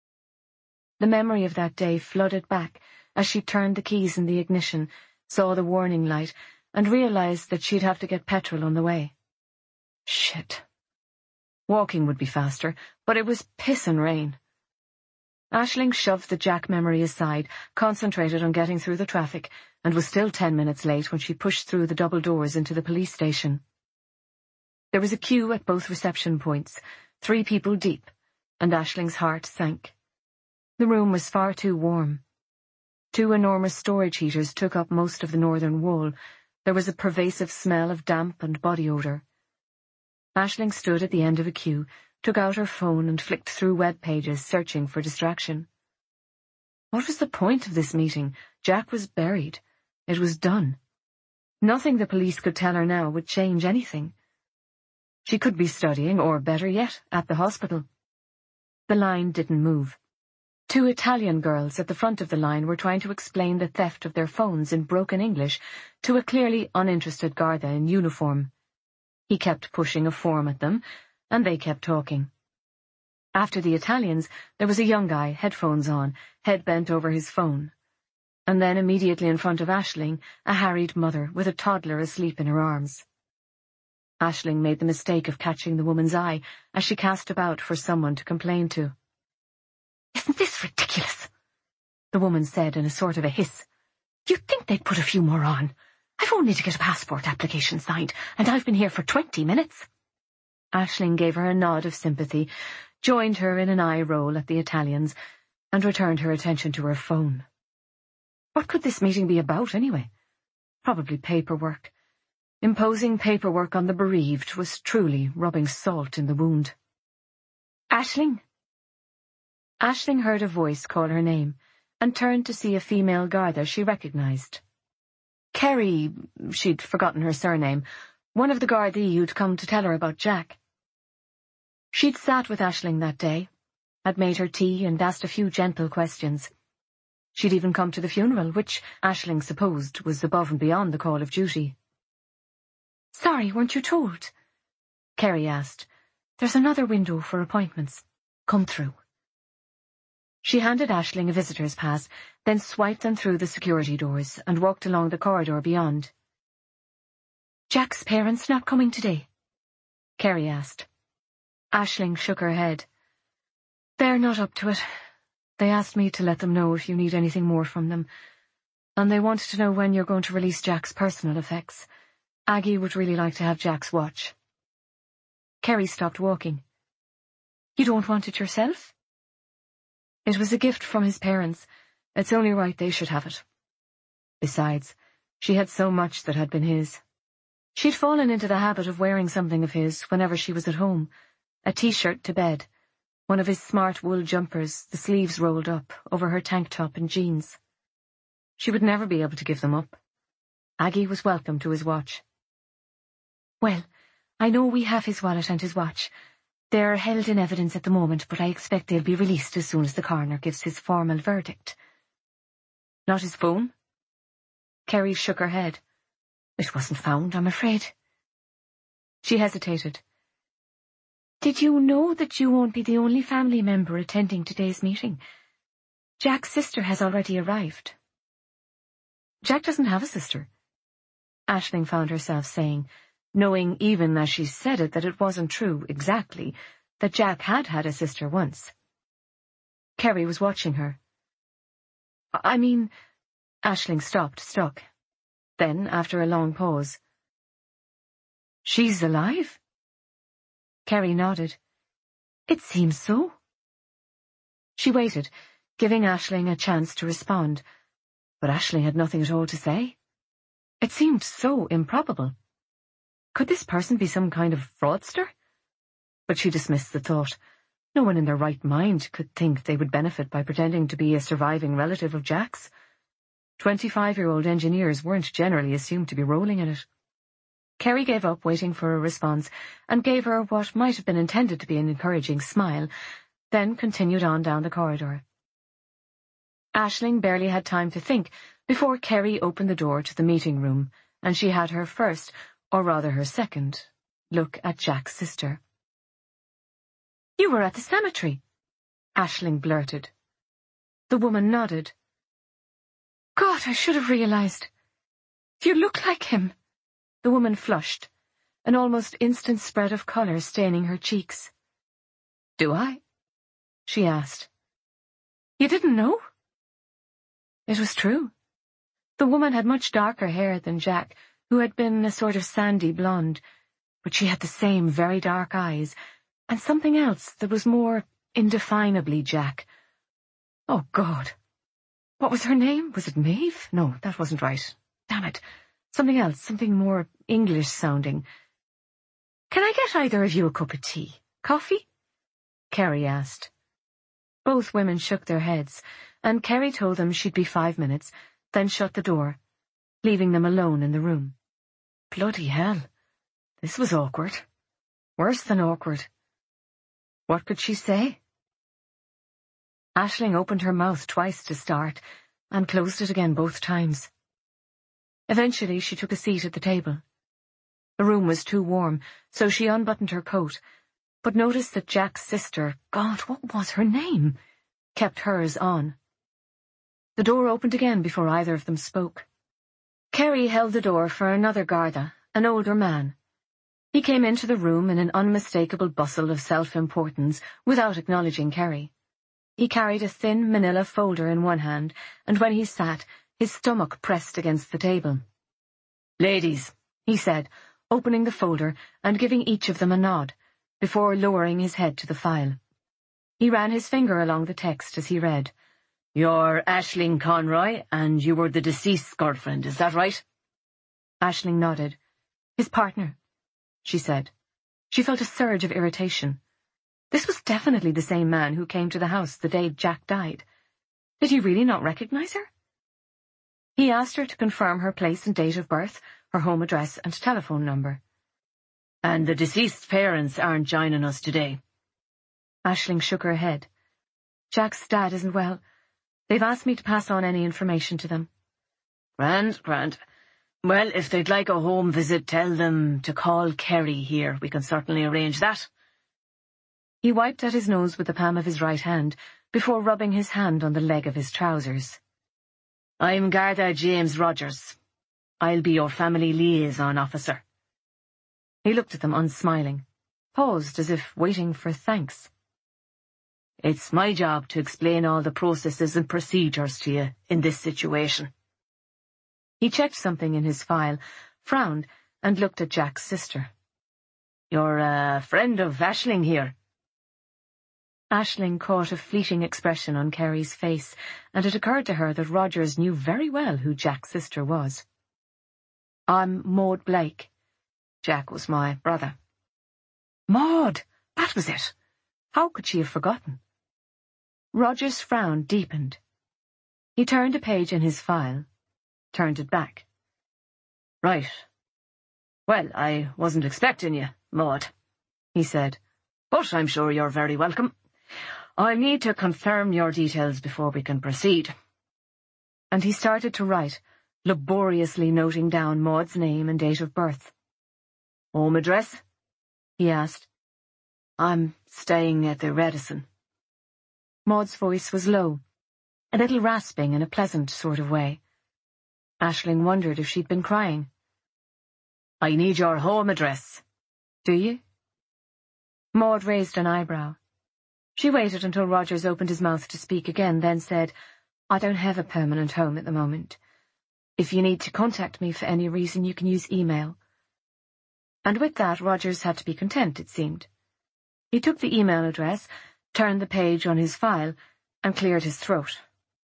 The memory of that day flooded back as she turned the keys in the ignition, saw the warning light, and realised that she'd have to get petrol on the way. Shit. Walking would be faster, but it was pissin' rain. Aisling shoved the Jack memory aside, concentrated on getting through the traffic, and was still 10 minutes late when she pushed through the double doors into the police station. There was a queue at both reception points, 3 people deep, and Aisling's heart sank. The room was far too warm. 2 enormous storage heaters took up most of the northern wall. There was a pervasive smell of damp and body odour. Aisling stood at the end of a queue, took out her phone and flicked through web pages, searching for distraction. What was the point of this meeting? Jack was buried. It was done. Nothing the police could tell her now would change anything. She could be studying, or better yet, at the hospital. The line didn't move. 2 Italian girls at the front of the line were trying to explain the theft of their phones in broken English to a clearly uninterested Garda in uniform. He kept pushing a form at them, and they kept talking. After the Italians, there was a young guy, headphones on, head bent over his phone. And then immediately in front of Aisling, a harried mother with a toddler asleep in her arms. Aisling made the mistake of catching the woman's eye as she cast about for someone to complain to. "Isn't this ridiculous?" the woman said in a sort of a hiss. "You'd think they'd put a few more on. I've only to get a passport application signed, and I've been here for 20 minutes. Aisling gave her a nod of sympathy, joined her in an eye roll at the Italians, and returned her attention to her phone. What could this meeting be about, anyway? Probably paperwork. Imposing paperwork on the bereaved was truly rubbing salt in the wound. "Aisling?" Aisling heard a voice call her name, and turned to see a female Garda she recognised. Kerry, she'd forgotten her surname, one of the Gardaí who'd come to tell her about Jack. She'd sat with Aisling that day, had made her tea and asked a few gentle questions. She'd even come to the funeral, which Aisling supposed was above and beyond the call of duty. "Sorry, weren't you told?" Kerry asked. "There's another window for appointments. Come through." She handed Aisling a visitor's pass, then swiped them through the security doors and walked along the corridor beyond. "Jack's parents not coming today?" Kerry asked. Aisling shook her head. "They're not up to it. They asked me to let them know if you need anything more from them, and they wanted to know when you're going to release Jack's personal effects. Aggie would really like to have Jack's watch." Kerry stopped walking. "You don't want it yourself?" "It was a gift from his parents. It's only right they should have it. Besides, she had so much that had been his. She'd fallen into the habit of wearing something of his whenever she was at home, a t-shirt to bed, one of his smart wool jumpers, the sleeves rolled up, over her tank top and jeans. She would never be able to give them up. Aggie was welcome to his watch." "Well, I know we have his wallet and his watch. They're held in evidence at the moment, but I expect they'll be released as soon as the coroner gives his formal verdict. Not his phone? Kerry shook her head. It wasn't found, I'm afraid. She hesitated. Did you know that you won't be the only family member attending today's meeting? Jack's sister has already arrived. Jack doesn't have a sister, Aisling found herself saying, knowing even as she said it that it wasn't true exactly, that Jack had had a sister once. Kerry was watching her. I mean, Aisling stopped, struck. Then, after a long pause, She's alive? Kerry nodded. It seems so. She waited, giving Aisling a chance to respond, but Aisling had nothing at all to say. It seemed so improbable. Could this person be some kind of fraudster? But she dismissed the thought. No one in their right mind could think they would benefit by pretending to be a surviving relative of Jack's. 25-year-old engineers weren't generally assumed to be rolling in it. Kerry gave up waiting for a response and gave her what might have been intended to be an encouraging smile, then continued on down the corridor. Aisling barely had time to think before Kerry opened the door to the meeting room, and she had her first, or rather her second, look at Jack's sister. You were at the cemetery, Aisling blurted. The woman nodded. God, I should have realized. You look like him. The woman flushed, an almost instant spread of colour staining her cheeks. Do I? She asked. You didn't know? It was true. The woman had much darker hair than Jack, who had been a sort of sandy blonde, but she had the same very dark eyes, and something else that was more indefinably Jack. Oh, God. What was her name? Was it Maeve? No, that wasn't right. Damn it. Something else, something more English-sounding. Can I get either of you a cup of tea? Coffee? Kerry asked. Both women shook their heads, and Kerry told them she'd be 5 minutes, then shut the door, leaving them alone in the room. Bloody hell. This was awkward. Worse than awkward. What could she say? Aisling opened her mouth twice to start, and closed it again both times. Eventually she took a seat at the table. The room was too warm, so she unbuttoned her coat, but noticed that Jack's sister, God, what was her name, kept hers on. The door opened again before either of them spoke. Kerry held the door for another Garda, an older man. He came into the room in an unmistakable bustle of self-importance without acknowledging Kerry. He carried a thin manila folder in one hand, and when he sat, his stomach pressed against the table. Ladies, he said, opening the folder and giving each of them a nod, before lowering his head to the file. He ran his finger along the text as he read. You're Aisling Conroy, and you were the deceased's girlfriend, is that right? Aisling nodded. His partner, she said. She felt a surge of irritation. This was definitely the same man who came to the house the day Jack died. Did he really not recognize her? He asked her to confirm her place and date of birth, her home address and telephone number. And the deceased's parents aren't joining us today. Aisling shook her head. Jack's dad isn't well. They've asked me to pass on any information to them. Grand. Well, if they'd like a home visit, tell them to call Kerry here. We can certainly arrange that. He wiped at his nose with the palm of his right hand, before rubbing his hand on the leg of his trousers. I'm Garda James Rogers. I'll be your family liaison officer. He looked at them unsmiling, paused as if waiting for thanks. It's my job to explain all the processes and procedures to you in this situation. He checked something in his file, frowned, and looked at Jack's sister. You're a friend of Aisling here. Aisling caught a fleeting expression on Kerry's face, and it occurred to her that Rogers knew very well who Jack's sister was. I'm Maud Blake. Jack was my brother. Maud! That was it. How could she have forgotten? Rogers' frown deepened. He turned a page in his file, turned it back. Right. Well, I wasn't expecting you, Maud, he said. but I'm sure you're very welcome. I'll need to confirm your details before we can proceed." And he started to write, laboriously noting down Maud's name and date of birth. "Home address?" he asked. "I'm staying at the Radisson." Maud's voice was low, a little rasping in a pleasant sort of way. Aisling wondered if she'd been crying. "I need your home address." "Do you?" Maud raised an eyebrow. She waited until Rogers opened his mouth to speak again, then said, "I don't have a permanent home at the moment. If you need to contact me for any reason, you can use email." And with that, Rogers had to be content, it seemed. He took the email address, turned the page on his file, and cleared his throat.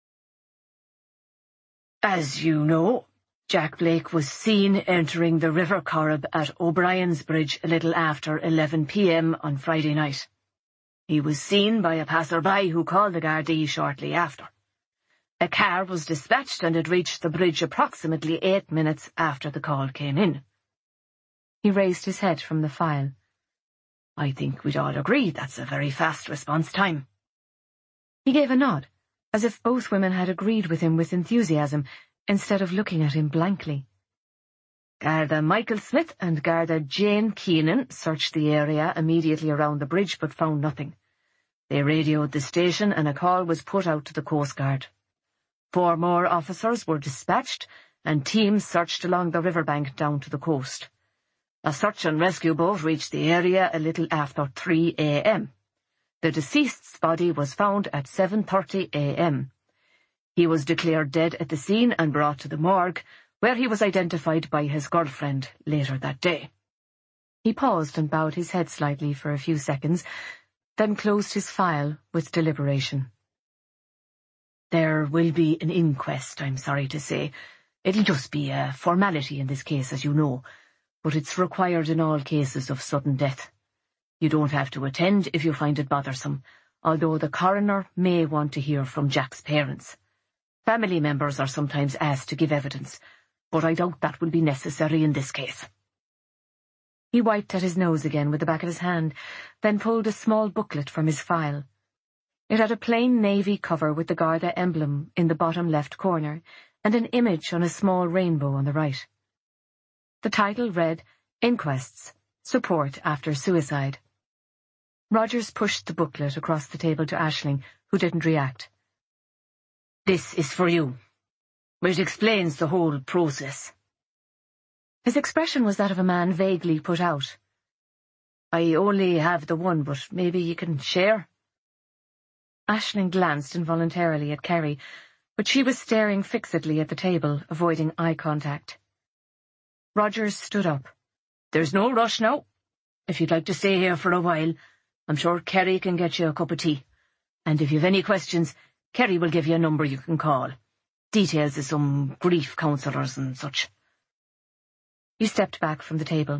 "As you know, Jack Blake was seen entering the River Corrib at O'Brien's Bridge a little after 11 p.m. on Friday night. He was seen by a passer-by who called the Gardaí shortly after. A car was dispatched and had reached the bridge approximately 8 minutes after the call came in." He raised his head from the file. "I think we'd all agree that's a very fast response time." He gave a nod, as if both women had agreed with him with enthusiasm, instead of looking at him blankly. Garda Michael Smith and Garda Jane Keenan searched the area immediately around the bridge but found nothing. They radioed the station and a call was put out to the Coast Guard. 4 more officers were dispatched and teams searched along the riverbank down to the coast. A search and rescue boat reached the area a little after 3 a.m. The deceased's body was found at 7:30 a.m. He was declared dead at the scene and brought to the morgue, where he was identified by his girlfriend later that day. He paused and bowed his head slightly for a few seconds, then closed his file with deliberation. "There will be an inquest, I'm sorry to say. It'll just be a formality in this case, as you know, but it's required in all cases of sudden death. You don't have to attend if you find it bothersome, although the coroner may want to hear from Jack's parents. Family members are sometimes asked to give evidence, but I doubt that will be necessary in this case." He wiped at his nose again with the back of his hand, then pulled a small booklet from his file. It had a plain navy cover with the Garda emblem in the bottom left corner, and an image on a small rainbow on the right. The title read, "Inquests, Support After Suicide." Rogers pushed the booklet across the table to Aisling, who didn't react. "This is for you. It explains the whole process." His expression was that of a man vaguely put out. "I only have the one, but maybe you can share?" Aisling glanced involuntarily at Kerry, but she was staring fixedly at the table, avoiding eye contact. Rogers stood up. "There's no rush now. If you'd like to stay here for a while, I'm sure Kerry can get you a cup of tea. And if you've any questions, Kerry will give you a number you can call. Details of some grief counsellors and such." He stepped back from the table.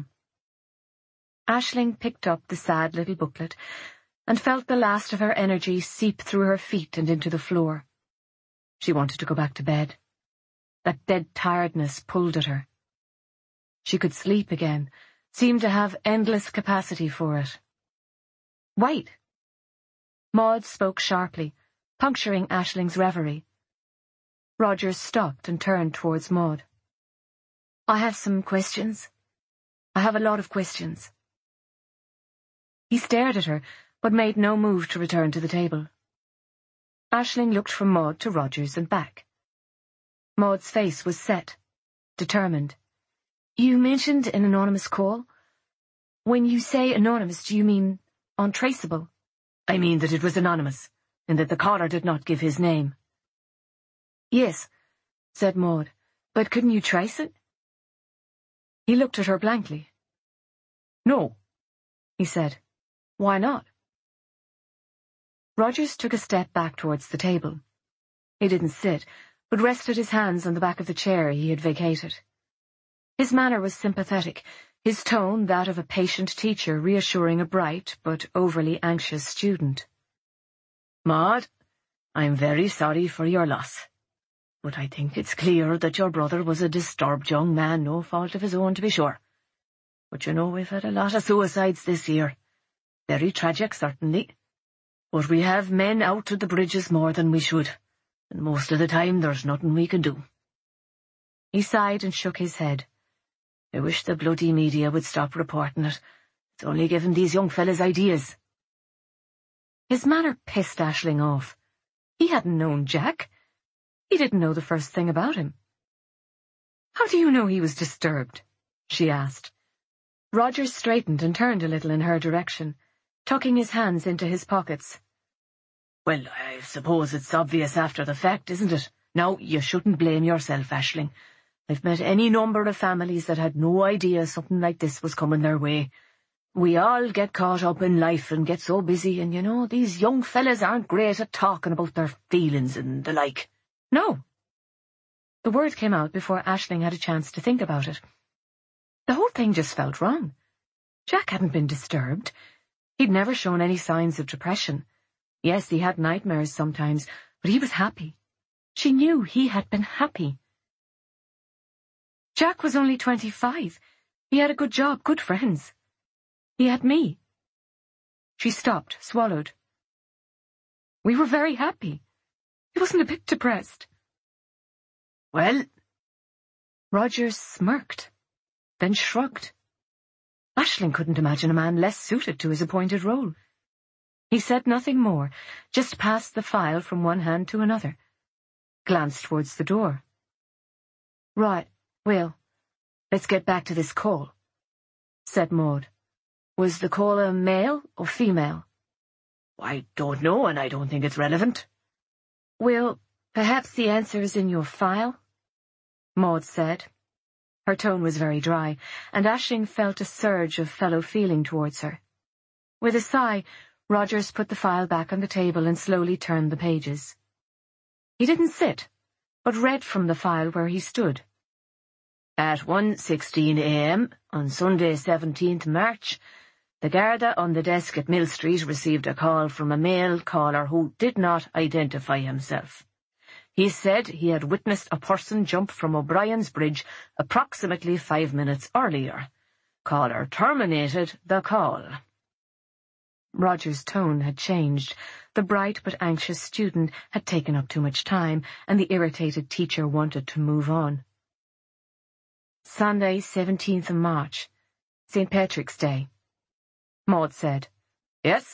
Aisling picked up the sad little booklet and felt the last of her energy seep through her feet and into the floor. She wanted to go back to bed. That dead tiredness pulled at her. She could sleep again, seemed to have endless capacity for it. "Wait!" Maud spoke sharply, puncturing Aisling's reverie. Rogers stopped and turned towards Maud. "I have some questions. I have a lot of questions." He stared at her, but made no move to return to the table. Aisling looked from Maud to Rogers and back. Maud's face was set, determined. "You mentioned an anonymous call. When you say anonymous, do you mean untraceable?" "I mean that it was anonymous, and that the caller did not give his name." "Yes," said Maud, "but couldn't you trace it?" He looked at her blankly. "No," he said. "Why not?" Rogers took a step back towards the table. He didn't sit, but rested his hands on the back of the chair he had vacated. His manner was sympathetic, his tone that of a patient teacher reassuring a bright but overly anxious student. "Maud, I'm very sorry for your loss, but I think it's clear that your brother was a disturbed young man, no fault of his own to be sure. But you know we've had a lot of suicides this year. Very tragic, certainly. But we have men out to the bridges more than we should, and most of the time there's nothing we can do. He sighed and shook his head. I wish the bloody media would stop reporting it. It's only giving these young fellas ideas. His manner pissed Aisling off. He hadn't known Jack. He didn't know the first thing about him. How do you know he was disturbed? She asked. Rogers straightened and turned a little in her direction, tucking his hands into his pockets. Well, I suppose it's obvious after the fact, isn't it? Now, you shouldn't blame yourself, Aisling. I've met any number of families that had no idea something like this was coming their way. We all get caught up in life and get so busy, and these young fellas aren't great at talking about their feelings and the like. No. The word came out before Aisling had a chance to think about it. The whole thing just felt wrong. Jack hadn't been disturbed. He'd never shown any signs of depression. Yes, he had nightmares sometimes, but he was happy. She knew he had been happy. Jack was only 25. He had a good job, good friends. He had me. She stopped, swallowed. We were very happy. He wasn't a bit depressed. Well, Rogers smirked, then shrugged. Aisling couldn't imagine a man less suited to his appointed role. He said nothing more, just passed the file from one hand to another, glanced towards the door. Right, well, let's get back to this call, said Maud. Was the caller male or female? I don't know, and I don't think it's relevant. Well, perhaps the answer is in your file, Maud said. Her tone was very dry, and Aisling felt a surge of fellow feeling towards her. With a sigh, Rogers put the file back on the table and slowly turned the pages. He didn't sit, but read from the file where he stood. At 1:16 a.m. on Sunday 17th March, the Garda on the desk at Mill Street received a call from a male caller who did not identify himself. He said he had witnessed a person jump from O'Brien's Bridge approximately 5 minutes earlier. Caller terminated the call. Roger's tone had changed. The bright but anxious student had taken up too much time, and the irritated teacher wanted to move on. Sunday, 17th of March, St. Patrick's Day. Maud said. Yes?